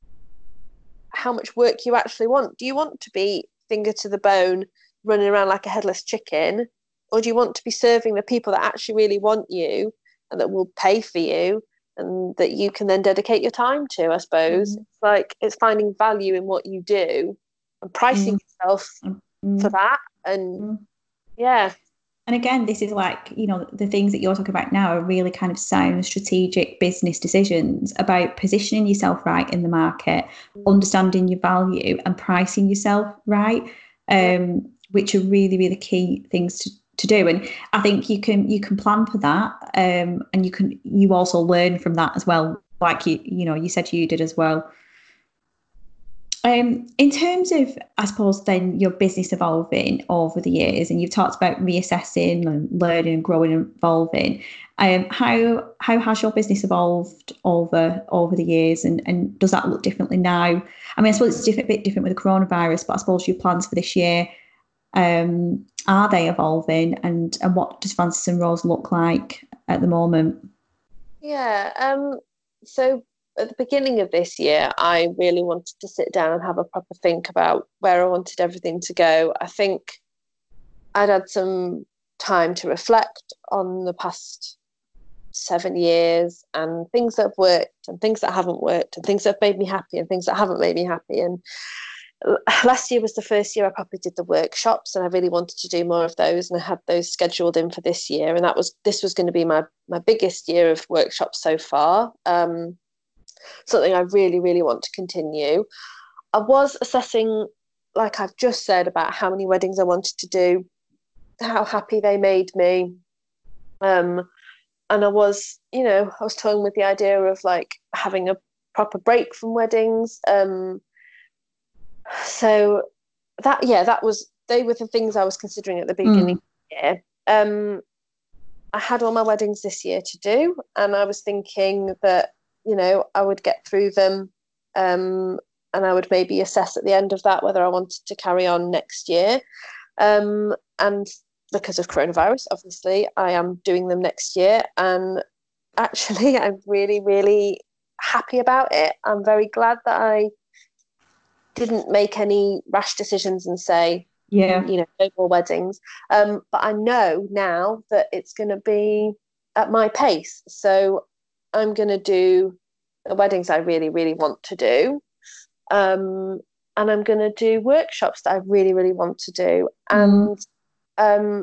how much work you actually want. Do you want to be finger to the bone, running around like a headless chicken? Or do you want to be serving the people that actually really want you and that will pay for you and that you can then dedicate your time to, I suppose? Mm. It's like, it's finding value in what you do and pricing mm. yourself mm. for that. And mm. yeah. And again, this is like, you know, the things that you're talking about now are really kind of sound strategic business decisions about positioning yourself right in the market, mm. understanding your value and pricing yourself right, um, yeah. which are really, really key things to to do. And I think you can you can plan for that, um, and you can you also learn from that as well, like you you know you said you did as well. Um, in terms of, I suppose, then your business evolving over the years, and you've talked about reassessing and learning and growing and evolving. Um, how how has your business evolved over over the years, and, and does that look differently now? I mean, I suppose it's a different, bit different with the coronavirus, but I suppose your plans for this year, um, are they evolving, and and what does Frances and Rose look like at the moment? Yeah, um, so at the beginning of this year, I really wanted to sit down and have a proper think about where I wanted everything to go. I think I'd had some time to reflect on the past seven years, and things that have worked and things that haven't worked, and things that have made me happy and things that haven't made me happy. And last year was the first year I probably did the workshops, and I really wanted to do more of those, and I had those scheduled in for this year, and that was this was going to be my my biggest year of workshops so far. Um, something I really, really want to continue. I was assessing, like I've just said, about how many weddings I wanted to do, how happy they made me. Um, and I was, you know, I was toying with the idea of like having a proper break from weddings. Um, so that, yeah, that was, they were the things I was considering at the beginning mm. of the year. Um, I had all my weddings this year to do, and I was thinking that, you know, I would get through them, um, and I would maybe assess at the end of that whether I wanted to carry on next year. Um, and because of coronavirus, obviously, I am doing them next year. And actually, I'm really, really happy about it. I'm very glad that I didn't make any rash decisions and say, yeah, you know, no more weddings. Um, but I know now that it's going to be at my pace. So I'm going to do the weddings I really, really want to do. Um, and I'm going to do workshops that I really, really want to do. And mm. um,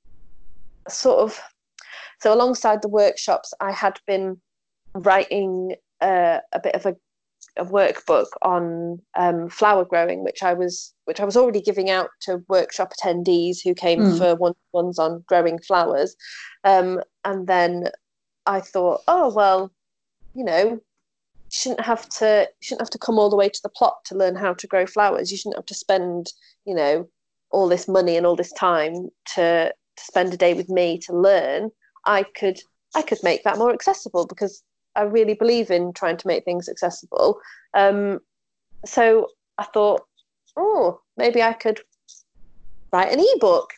sort of, so alongside the workshops, I had been writing uh, a bit of a, a workbook on um, flower growing, which I was which I was already giving out to workshop attendees who came mm. for one-to-ones on growing flowers. Um, and then I thought, oh well, you know, you shouldn't have to you shouldn't have to come all the way to the plot to learn how to grow flowers. You shouldn't have to spend, you know, all this money and all this time to, to spend a day with me to learn. I could I could make that more accessible, because I really believe in trying to make things accessible. Um, so I thought, oh, maybe I could write an ebook.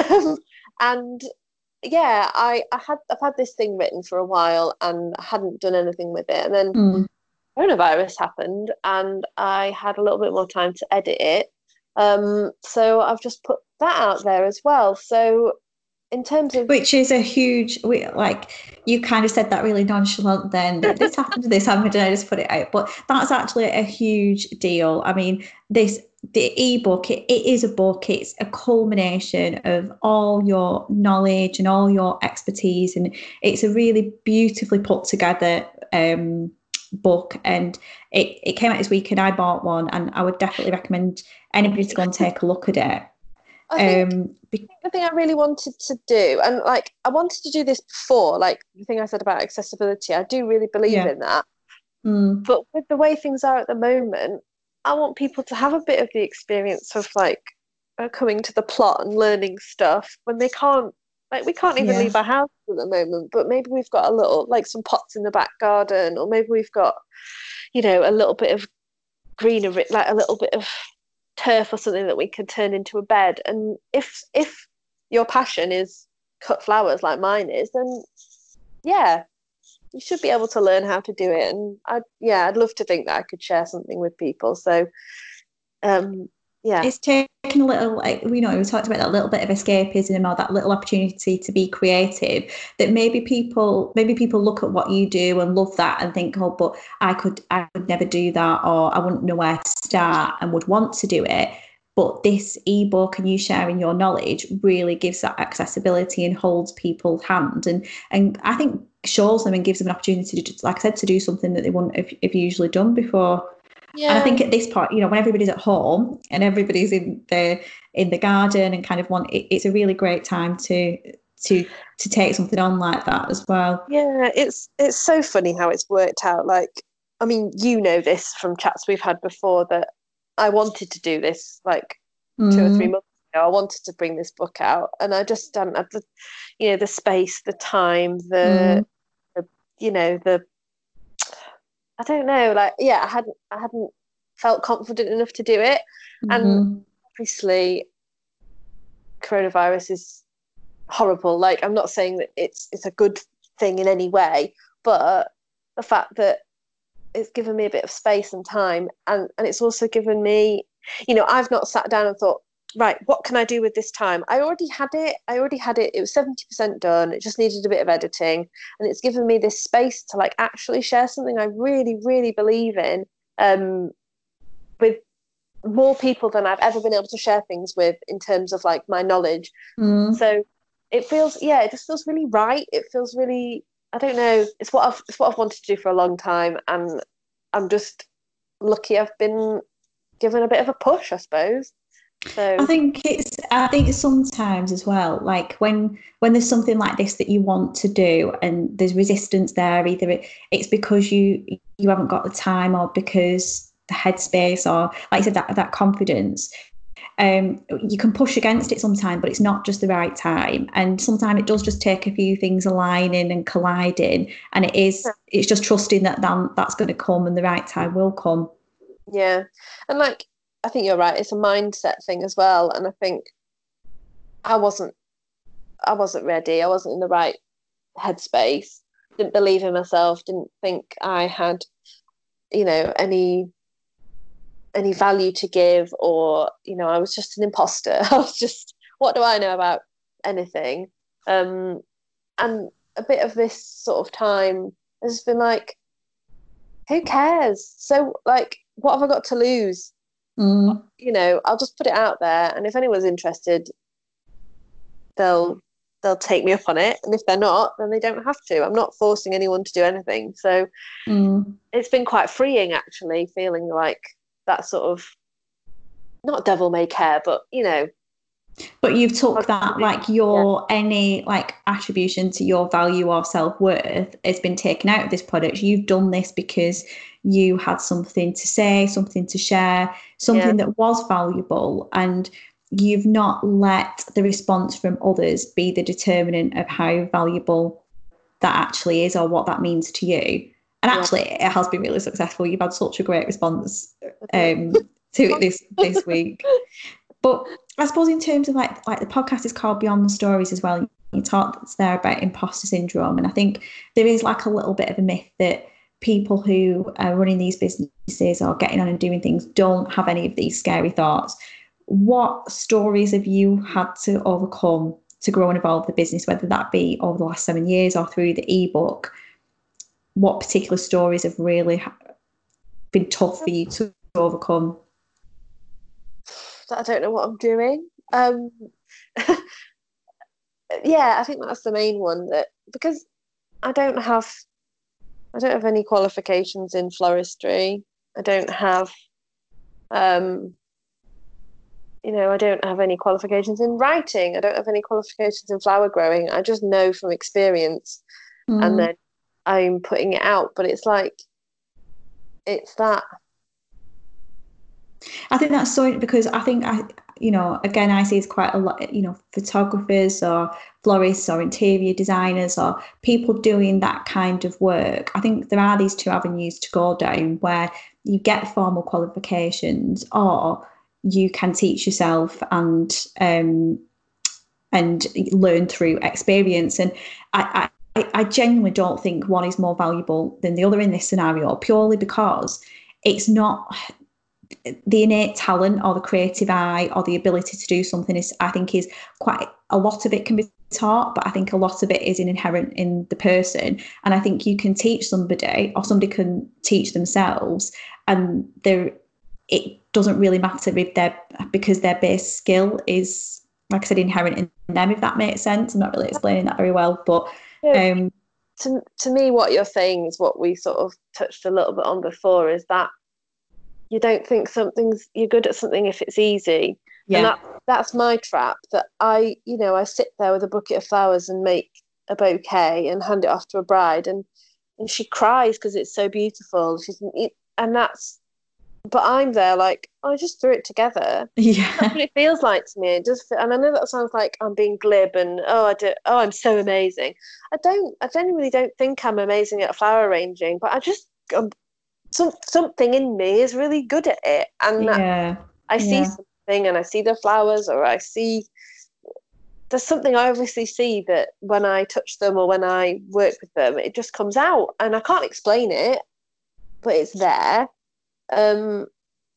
And yeah, I, I had I've had this thing written for a while, and I hadn't done anything with it. And then mm. coronavirus happened, and I had a little bit more time to edit it. Um, so I've just put that out there as well. So in terms of, which is a huge, like you kind of said that really nonchalant then, that this happened to this happened and I just put it out, but that's actually a huge deal. I mean, this the ebook, it, it is a book. It's a culmination of all your knowledge and all your expertise, and it's a really beautifully put together um book. And it, it came out this week, and I bought one, and I would definitely recommend anybody to go and take a look at it. I think, um, be- the thing I really wanted to do, and like I wanted to do this before, like the thing I said about accessibility, I do really believe yeah. in that. Mm. But with the way things are at the moment, I want people to have a bit of the experience of like uh, coming to the plot and learning stuff when they can't, like we can't even yeah. leave our house at the moment, but maybe we've got a little, like some pots in the back garden, or maybe we've got, you know, a little bit of greenery, like a little bit of turf or something that we could turn into a bed. And if if your passion is cut flowers like mine is, then yeah, you should be able to learn how to do it. And I yeah I'd love to think that I could share something with people. So um yeah it's taken a little, like, you know, we talked about that little bit of escapism, or that little opportunity to be creative, that maybe people maybe people look at what you do and love that and think, oh, but I could I could never do that, or I wouldn't know where to start, and would want to do it. But this ebook and you sharing your knowledge really gives that accessibility and holds people's hand, and and I think shows them and gives them an opportunity to, like I said, to do something that they wouldn't have, have usually done before. Yeah. And I think at this point, you know, when everybody's at home and everybody's in the in the garden and kind of want, it, it's a really great time to to to take something on like that as well. Yeah, it's it's so funny how it's worked out. Like, I mean, you know this from chats we've had before, that I wanted to do this like mm. two or three months ago. I wanted to bring this book out, and I just hadn't had the, you know, the space, the time, the, mm. the you know, the. I don't know, like, yeah, I hadn't, I hadn't felt confident enough to do it. Mm-hmm. And obviously coronavirus is horrible. Like, I'm not saying that it's, it's a good thing in any way, but the fact that it's given me a bit of space and time, and, and it's also given me, you know, I've not sat down and thought, right, what can I do with this time? I already had it. I already had it. It was seventy percent done. It just needed a bit of editing. And it's given me this space to like actually share something I really, really believe in um, with more people than I've ever been able to share things with in terms of like my knowledge. Mm. So it feels, yeah, it just feels really right. It feels really, I don't know. It's what I've, it's what I've wanted to do for a long time. And I'm just lucky I've been given a bit of a push, I suppose. So I think it's I think sometimes as well, like when when there's something like this that you want to do and there's resistance there, either it, it's because you you haven't got the time or because the headspace or like I said, that that confidence. Um, you can push against it sometimes, but it's not just the right time. And sometimes it does just take a few things aligning and colliding, and it is it's just trusting that then that's going to come and the right time will come. yeah. And like I think you're right. It's a mindset thing as well. And I think I wasn't, I wasn't ready. I wasn't in the right headspace. Didn't believe in myself. Didn't think I had, you know, any, any value to give, or you know, I was just an imposter. I was just, what do I know about anything? Um, and a bit of this sort of time has been like, who cares? So like, what have I got to lose? Mm. You know, I'll just put it out there, and if anyone's interested, they'll they'll take me up on it, and if they're not, then they don't have to. I'm not forcing anyone to do anything. So mm. It's been quite freeing, actually, feeling like that sort of, not devil may care, but you know. But you've took that, like your yeah. any like attribution to your value or self-worth has been taken out of this product. You've done this because you had something to say, something to share, something yeah. that was valuable, and you've not let the response from others be the determinant of how valuable that actually is or what that means to you. And actually yeah. it has been really successful. You've had such a great response um, to it this this week. But I suppose in terms of like like the podcast is called Beyond the Stories as well. You talked there about imposter syndrome, and I think there is like a little bit of a myth that people who are running these businesses or getting on and doing things don't have any of these scary thoughts. What stories have you had to overcome to grow and evolve the business, whether that be over the last seven years or through the ebook? What particular stories have really been tough for you to overcome? I don't know what I'm doing. Um, yeah, I think that's the main one. That because I don't have, I don't have any qualifications in floristry. I don't have, um, you know, I don't have any qualifications in writing. I don't have any qualifications in flower growing. I just know from experience, mm. and then I'm putting it out. But it's like, it's that. I think that's so, because I think I, you know, again, I see it's quite a lot, you know, photographers or florists or interior designers or people doing that kind of work. I think there are these two avenues to go down where you get formal qualifications or you can teach yourself and um, and learn through experience. And I, I, I genuinely don't think one is more valuable than the other in this scenario, purely because it's not the innate talent or the creative eye or the ability to do something is, I think, is quite a lot of it can be taught, but I think a lot of it is inherent in the person. And I think you can teach somebody, or somebody can teach themselves, and there it doesn't really matter if they're, because their base skill is, like I said, inherent in them, if that makes sense. I'm not really explaining that very well, but um to, to me what you're saying is what we sort of touched a little bit on before, is that you don't think something's, you're good at something if it's easy. Yeah. And that, that's my trap, that I, you know, I sit there with a bucket of flowers and make a bouquet and hand it off to a bride, and, and she cries because it's so beautiful. She's, and that's, but I'm there like, oh, I just threw it together. Yeah. That's what it feels like to me. It just, and I know that sounds like I'm being glib and, oh, I do, oh, I'm so amazing. I don't, I genuinely don't think I'm amazing at flower arranging, but I just, I'm, Some, something in me is really good at it, and yeah. I see yeah. something and I see the flowers, or I see there's something I obviously see that when I touch them or when I work with them, it just comes out, and I can't explain it, but it's there. Um,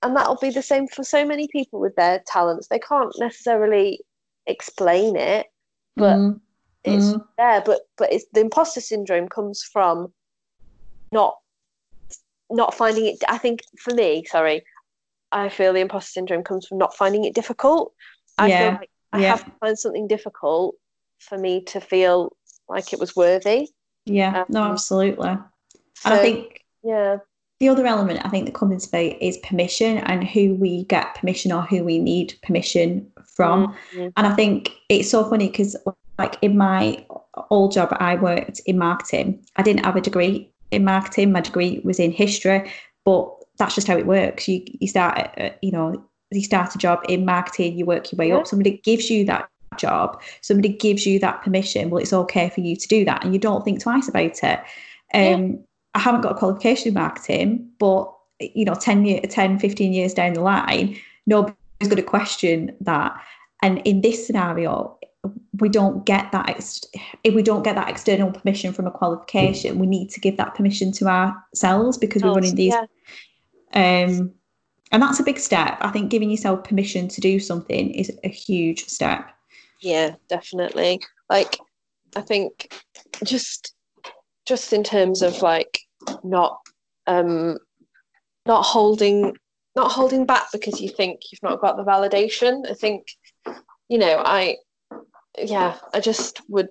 and that'll be the same for so many people with their talents. They can't necessarily explain it, but mm. it's mm. there. But but it's the imposter syndrome comes from not not finding it. I think for me, sorry, I feel the imposter syndrome comes from not finding it difficult. I yeah. feel like I yeah. have to find something difficult for me to feel like it was worthy. Yeah, um, no, absolutely. So, and I think yeah. the other element I think that comes into play is permission, and who we get permission or who we need permission from. Mm-hmm. And I think it's so funny because like in my old job, I worked in marketing. I didn't have a degree in marketing. My degree was in history, but that's just how it works. You you start, at, you know, you start a job in marketing, you work your way yeah. up. Somebody gives you that job. Somebody gives you that permission. Well, it's okay for you to do that, and you don't think twice about it. Um, yeah. I haven't got a qualification in marketing, but you know, ten, year, ten, fifteen years down the line, nobody's going to question that. And in this scenario, we don't get that. Ex- if we don't get that external permission from a qualification, we need to give that permission to ourselves because we're running these. Yeah. Um, and that's a big step. I think giving yourself permission to do something is a huge step. Yeah, definitely. Like, I think just just in terms of like not um not holding not holding back because you think you've not got the validation. I think, you know, I yeah, I just would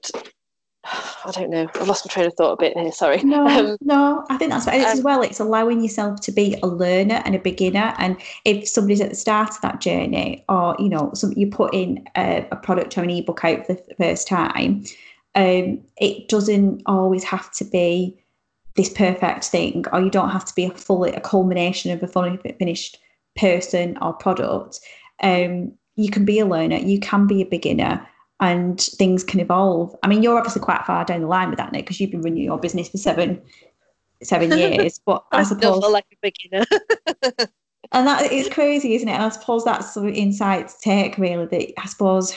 I don't know. I've lost my train of thought a bit here. Sorry. No, um, no. I think that's right. It's um, as well. It's allowing yourself to be a learner and a beginner. And if somebody's at the start of that journey, or you know, some you put in a, a product or an ebook out for the first time, um, it doesn't always have to be this perfect thing, or you don't have to be a fully a culmination of a fully finished person or product. Um, you can be a learner. You can be a beginner. And things can evolve. I mean, you're obviously quite far down the line with that, Nick, because you've been running your business for seven, seven years. But I, I suppose, feel like a beginner. And that is crazy, isn't it? And I suppose that's some insight to take, really. That I suppose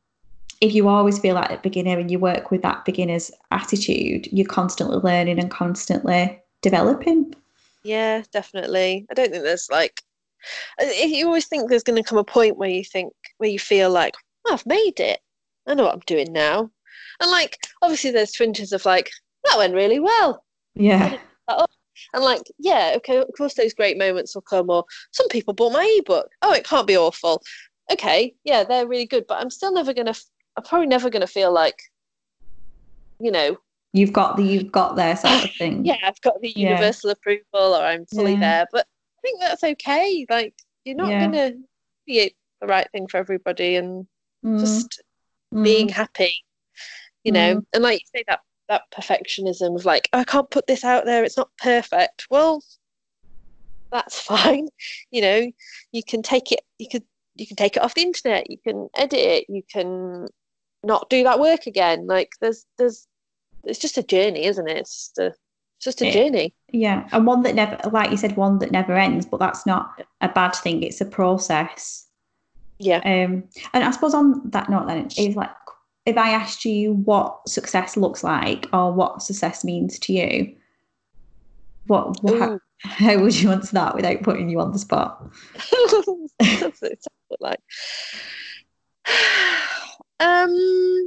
if you always feel like a beginner and you work with that beginner's attitude, you're constantly learning and constantly developing. Yeah, definitely. I don't think there's like, you always think there's going to come a point where you think, where you feel like, oh, I've made it. I know what I'm doing now. And like, obviously there's twinges of like, that went really well. Yeah. And like, yeah, okay, of course those great moments will come, or some people bought my ebook. Oh, it can't be awful. Okay, yeah, they're really good, but I'm still never going to, I'm probably never going to feel like, you know. You've got the, you've got there sort of thing. Yeah, I've got the universal yeah. approval, or I'm fully yeah. there. But I think that's okay. Like, you're not yeah. going to be the right thing for everybody, and mm. just being mm. happy, you know. Mm. And like you say, that that perfectionism of like, oh, I can't put this out there, it's not perfect. Well, that's fine. You know, you can take it you could you can take it off the internet, you can edit it, you can not do that work again. Like there's there's it's just a journey, isn't it? It's just a it's just a it, journey. Yeah. And one that never, like you said, one that never ends, but that's not a bad thing. It's a process. Yeah. Um, and I suppose on that note then, is like, if I asked you what success looks like or what success means to you, what, what how, how would you answer that without putting you on the spot? That's what it sounds like. Um,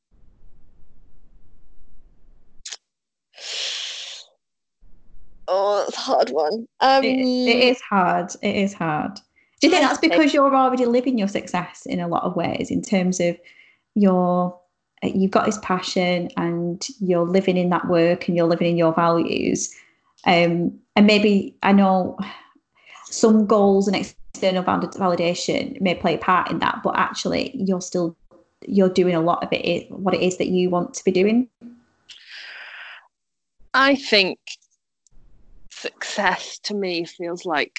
oh, it's a hard one. Um, it, it is hard. It is hard. Do you think that's because you're already living your success in a lot of ways, in terms of your, you've got this passion and you're living in that work and you're living in your values? Um, and maybe, I know some goals and external validation may play a part in that, but actually you're still, you're doing a lot of it, what it is that you want to be doing. I think success to me feels like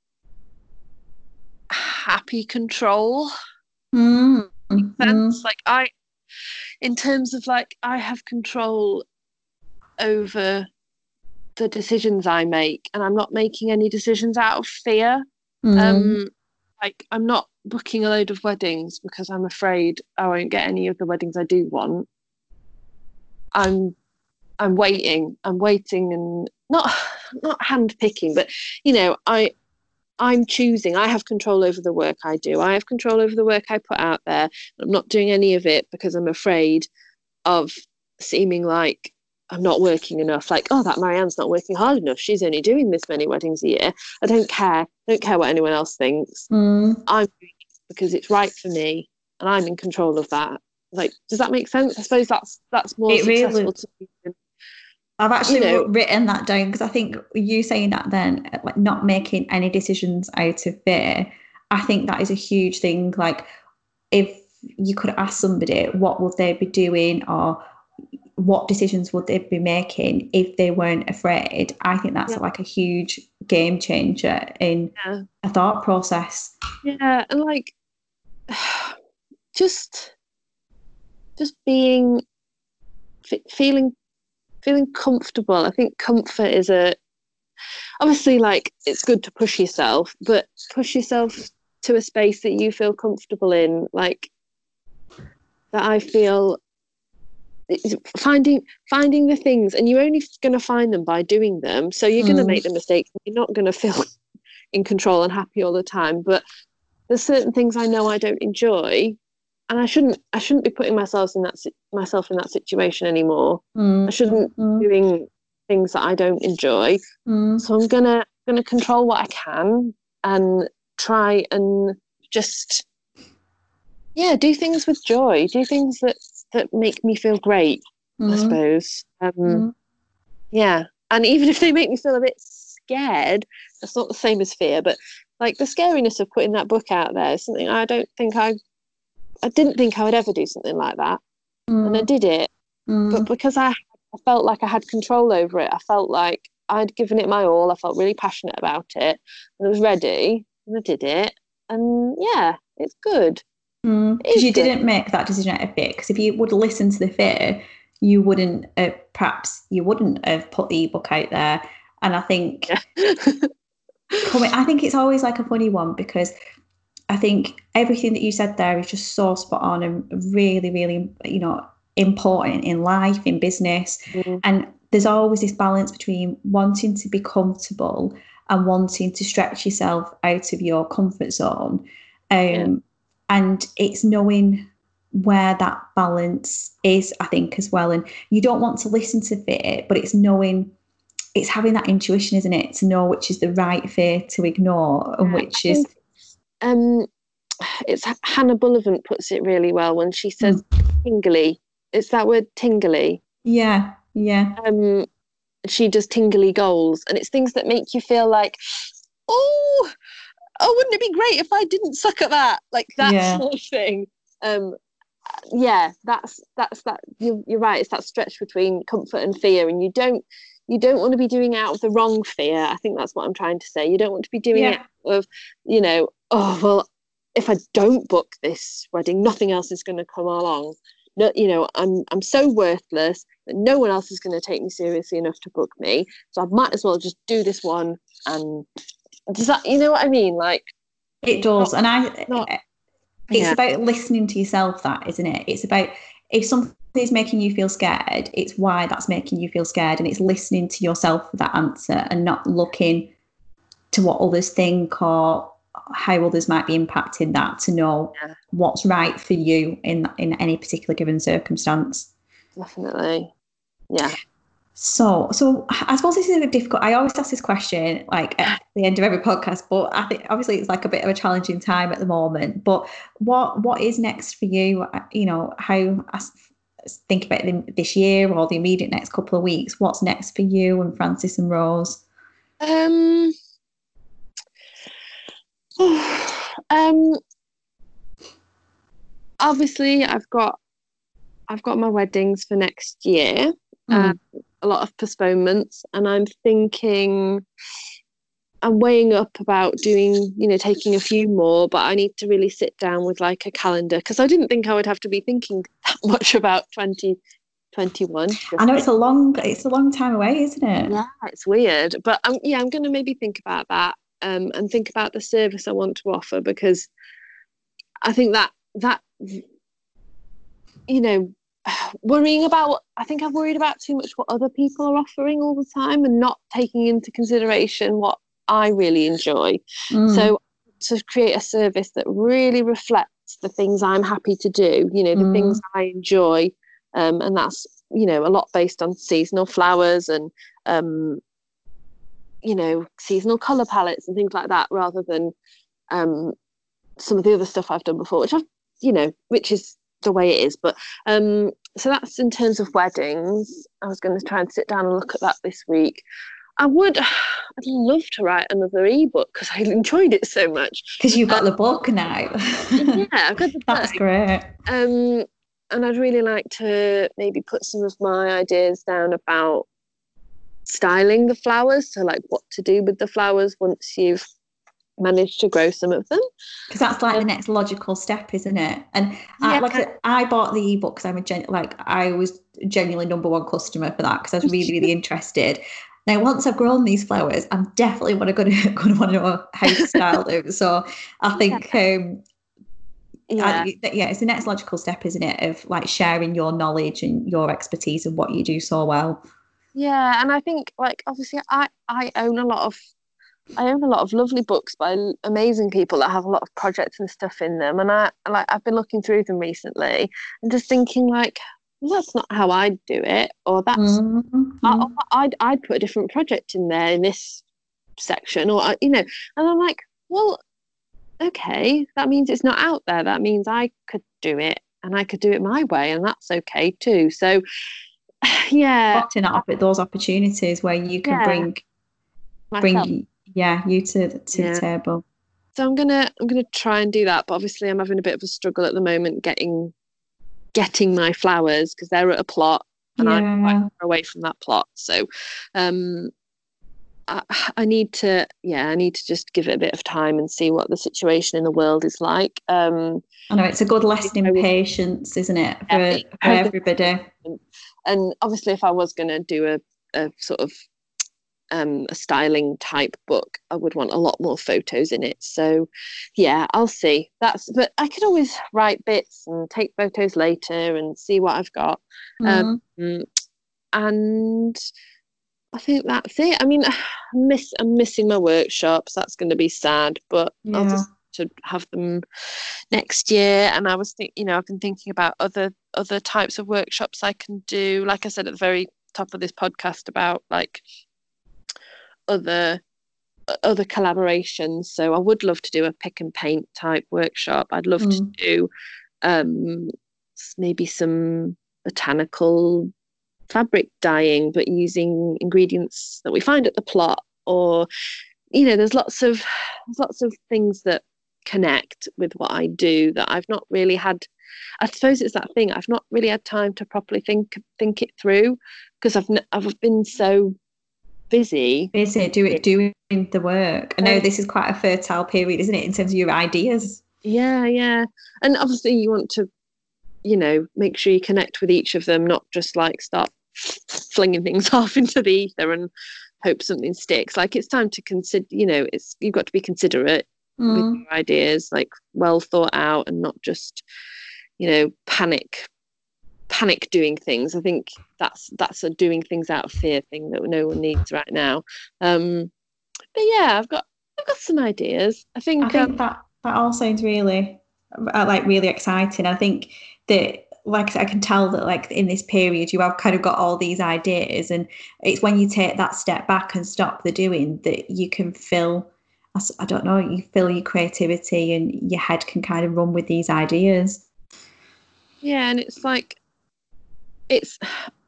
happy control. Mm. Sense. Like I, in terms of like, I have control over the decisions I make, and I'm not making any decisions out of fear. Mm. Um, like I'm not booking a load of weddings because I'm afraid I won't get any of the weddings I do want. I'm, I'm waiting. I'm waiting, and not not hand picking, but you know, I. I'm choosing. I have control over the work I do. I have control over the work I put out there. I'm not doing any of it because I'm afraid of seeming like I'm not working enough. Like, oh, that Marianne's not working hard enough. She's only doing this many weddings a year. I don't care. I don't care what anyone else thinks. Mm. I'm doing it because it's right for me, and I'm in control of that. Like, does that make sense? I suppose that's that's more it successful really, to me than, I've actually you know, written that down because I think you saying that then, like not making any decisions out of fear, I think that is a huge thing. Like, if you could ask somebody what would they be doing or what decisions would they be making if they weren't afraid, I think that's yeah, like a huge game changer in yeah, a thought process. yeah, and like just just being f- feeling feeling comfortable. I think comfort is a obviously, like, it's good to push yourself, but push yourself to a space that you feel comfortable in. Like, that I feel finding finding the things, and you're only going to find them by doing them. So you're going to Mm. make the mistakes. You're not going to feel in control and happy all the time. But there's certain things I know I don't enjoy, and I shouldn't I shouldn't be putting myself in that myself in that situation anymore. Mm. I shouldn't Mm. be doing things that I don't enjoy. Mm. So I'm gonna gonna control what I can and try and just yeah do things with joy, do things that that make me feel great. Mm. I suppose. Um, Mm. yeah, and even if they make me feel a bit scared, that's not the same as fear. But like the scariness of putting that book out there is something I don't think I I didn't think I would ever do something like that, Mm. and I did it. Mm. But because I, I felt like I had control over it, I felt like I'd given it my all. I felt really passionate about it, and I was ready, and I did it. And yeah, it's good. Because It is you good. didn't make that decision out of fear. Because if you would listen to the fear, you wouldn't uh, perhaps you wouldn't have put the ebook out there. And I think Yeah. coming, I think it's always like a funny one because I think everything that you said there is just so spot on and really, really, you know, important in life, in business. Mm, And there's always this balance between wanting to be comfortable and wanting to stretch yourself out of your comfort zone. Um, yeah. and it's knowing where that balance is, I think, as well. And you don't want to listen to fear, but it's knowing, it's having that intuition, isn't it, to know which is the right fear to ignore and I which is. think um, it's Hannah Bullivant puts it really well when she says Hmm. tingly. It's that word tingly. Yeah, yeah, Um, she does tingly goals, and it's things that make you feel like, oh, oh, wouldn't it be great if I didn't suck at that? Like that yeah, sort of thing. Um, yeah, that's that's that. You're, you're right. It's that stretch between comfort and fear, and you don't you don't want to be doing it out of the wrong fear. I think that's what I'm trying to say. You don't want to be doing it yeah, of, you know, oh well, if I don't book this wedding, nothing else is going to come along. No, you know, I'm I'm so worthless that no one else is going to take me seriously enough to book me. So I might as well just do this one. And does that, you know what I mean? Like, it does. not, And I, not, it's yeah, about listening to yourself, that, isn't it? It's about if something is making you feel scared, it's why that's making you feel scared. And it's listening to yourself for that answer and not looking to what others think or how others might be impacting that to know yeah, what's right for you in in any particular given circumstance. definitely, yeah. So, so I suppose this is a bit difficult. I always ask this question like at the end of every podcast, but I think obviously it's like a bit of a challenging time at the moment. But what what is next for you? You know, how I think about this year or the immediate next couple of weeks. What's next for you and Frances and Rose? Um, um, obviously, I've got I've got my weddings for next year. Mm. Um, a lot of postponements, and I'm thinking I'm weighing up about doing, you know, taking a few more, but I need to really sit down with like a calendar because I didn't think I would have to be thinking that much about twenty twenty-one. I know it's a long it's a long time away, isn't it? Yeah, it's weird, but um, yeah, I'm going to maybe think about that um, and think about the service I want to offer because I think that that you know worrying about I think I've worried about too much what other people are offering all the time and not taking into consideration what I really enjoy. Mm. So to create a service that really reflects the things I'm happy to do, you know, the mm. things I enjoy, um, and that's, you know, a lot based on seasonal flowers and, um, you know, seasonal colour palettes and things like that, rather than um, some of the other stuff I've done before, which I've, you know, which is the way it is. But um, so that's in terms of weddings. I was going to try and sit down and look at that this week. I would, I'd love to write another ebook because I enjoyed it so much. Because you've got um, the book now. Yeah, I've got the book. That's great. Um, and I'd really like to maybe put some of my ideas down about styling the flowers. So like what to do with the flowers once you've managed to grow some of them. Because that's like um, the next logical step, isn't it? And yeah. I, like I said, I bought the ebook because I'm a gen- like I was genuinely number one customer for that because I was really, really interested. Now, once I've grown these flowers, I'm definitely going to going to want to know how to style them. So I think, yeah. um, yeah. I, yeah, it's the next logical step, isn't it, of like sharing your knowledge and your expertise and what you do so well. Yeah, and I think like obviously I I own a lot of I own a lot of lovely books by amazing people that have a lot of projects and stuff in them, and I like I've been looking through them recently and just thinking like, well, that's not how I'd do it, or that's mm-hmm. I, I'd I'd put a different project in there in this section, or you know, and I'm like, well, okay, that means it's not out there. That means I could do it, and I could do it my way, and that's okay too. So, yeah, Spotting up at those opportunities where you can yeah, bring myself. bring yeah you to to yeah. the table. So I'm gonna I'm gonna try and do that, but obviously I'm having a bit of a struggle at the moment getting getting my flowers because they're at a plot and yeah. I'm quite far away from that plot. So, um. I, I need to, yeah, I need to just give it a bit of time and see what the situation in the world is like. Um, I know it's a good lesson in patience, isn't it, for, yeah, for everybody? And obviously, if I was going to do a, a sort of um, a styling type book, I would want a lot more photos in it. So, yeah, I'll see. That's, but I could always write bits and take photos later and see what I've got. Mm. Um, and I think that's it. I mean, I miss I'm missing my workshops. That's going to be sad, but yeah. I'll just to have them next year. And I was think, you know, I've been thinking about other other types of workshops I can do. Like I said at the very top of this podcast about like other other collaborations. So I would love to do a pick and paint type workshop. I'd love mm. to do um, maybe some botanical fabric dyeing, but using ingredients that we find at the plot, or you know, there's lots of there's lots of things that connect with what I do that I've not really had. I suppose it's that thing I've not really had time to properly think think it through because I've I've been so busy busy doing doing the work. I know this is quite a fertile period, isn't it, in terms of your ideas? Yeah, yeah, and obviously you want to, you know, make sure you connect with each of them, not just like start flinging things off into the ether and hope something sticks. Like it's time to consider, you know, it's you've got to be considerate mm. with your ideas, like well thought out and not just, you know, panic panic doing things. I think that's that's a doing things out of fear thing that no one needs right now. Um, but yeah, I've got I've got some ideas. I think I think um, that that all sounds really like really exciting. I think that like I can tell that like in this period you have kind of got all these ideas, and it's when you take that step back and stop the doing that you can feel, I don't know, you feel your creativity and your head can kind of run with these ideas. Yeah, and it's like it's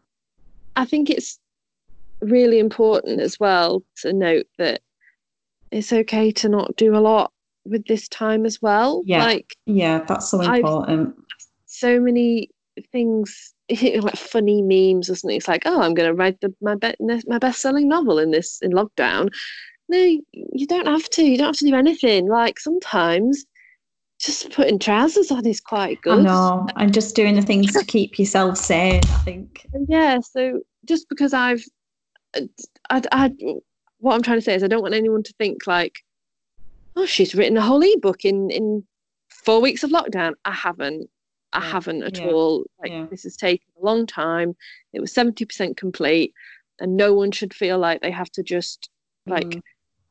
I think it's really important as well to note that it's okay to not do a lot with this time as well. Yeah, like yeah, that's so important. I've, so many things like funny memes or something. It's like, oh, I'm going to write the, my be- my best-selling novel in this in lockdown. No, you don't have to. You don't have to do anything. Like sometimes just putting trousers on is quite good. I know, and just doing the things to keep yourself sane, I think. Yeah. So just because I've, I, I, what I'm trying to say is I don't want anyone to think like, oh, she's written a whole ebook in in four weeks of lockdown. I haven't. I yeah, haven't at yeah, all. Like yeah. This has taken a long time. It was seventy percent complete, and no one should feel like they have to just like mm.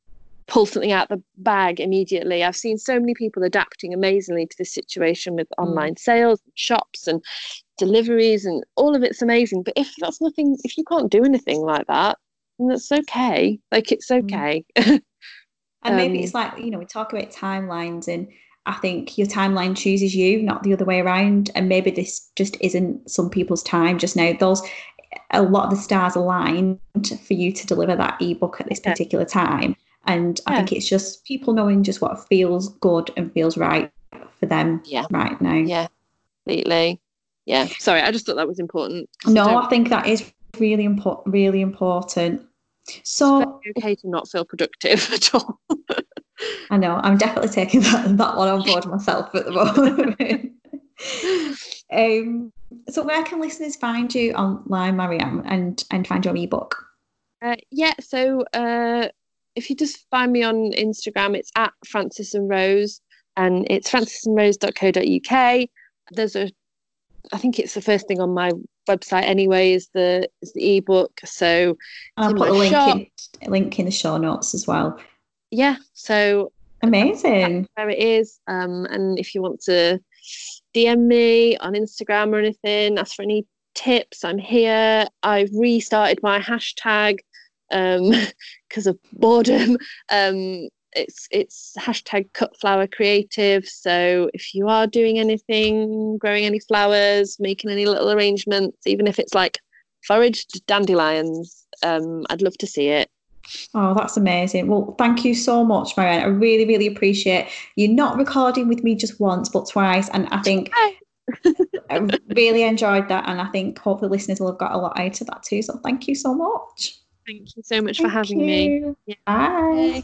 pull something out the bag immediately. I've seen so many people adapting amazingly to this situation with mm. online sales, shops and deliveries, and all of it's amazing. But if that's nothing, if you can't do anything like that, then that's okay. Like, it's okay. Mm. And um, maybe it's like, you know, we talk about timelines, and I think your timeline chooses you, not the other way around. And maybe this just isn't some people's time just now. Those, a lot of the stars aligned for you to deliver that ebook at this yeah. particular time. And I yeah. think it's just people knowing just what feels good and feels right for them yeah. right now. Yeah, completely. Yeah. Sorry, I just thought that was important. No, I, I think that is really important. Really important. So it's okay to not feel productive at all. I know. I'm definitely taking that that one on board myself at the moment. um. So where can listeners find you online, Marianne, and and find your ebook? Uh, yeah. So. Uh, If you just find me on Instagram, it's at Frances and Rose, and it's frances and rose dot co dot uk. There's a, I think it's the first thing on my website anyway, is the is the ebook. So I'll put the link in, link in the show notes as well. Yeah, so amazing. There it is. Um, and if you want to D M me on Instagram or anything, ask for any tips, I'm here. I've restarted my hashtag. Um, because of boredom. Um, it's it's hashtag cut flower creative. So if you are doing anything, growing any flowers, making any little arrangements, even if it's like foraged dandelions, um, I'd love to see it. Oh, that's amazing. Well, thank you so much, Marianne. I really, really appreciate you not recording with me just once, but twice. And I think I really enjoyed that. And I think hopefully listeners will have got a lot out of that too. So thank you so much. Thank you so much Thank for having you. me. Yeah. Bye.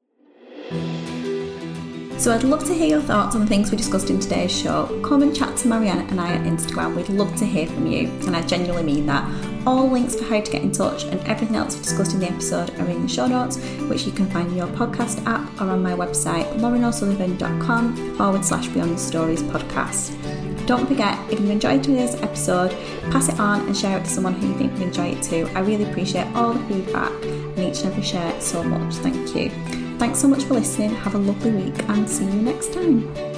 So I'd love to hear your thoughts on the things we discussed in today's show. Come and chat to Marianne and I on Instagram. We'd love to hear from you. And I genuinely mean that. All links for how to get in touch and everything else we discussed in the episode are in the show notes, which you can find in your podcast app or on my website, laurenosullivan.com forward slash Beyond the Stories podcast. Don't forget, if you've enjoyed today's episode, pass it on and share it to someone who you think would enjoy it too. I really appreciate all the feedback and each and every share so much. Thank you. Thanks so much for listening. Have a lovely week and see you next time.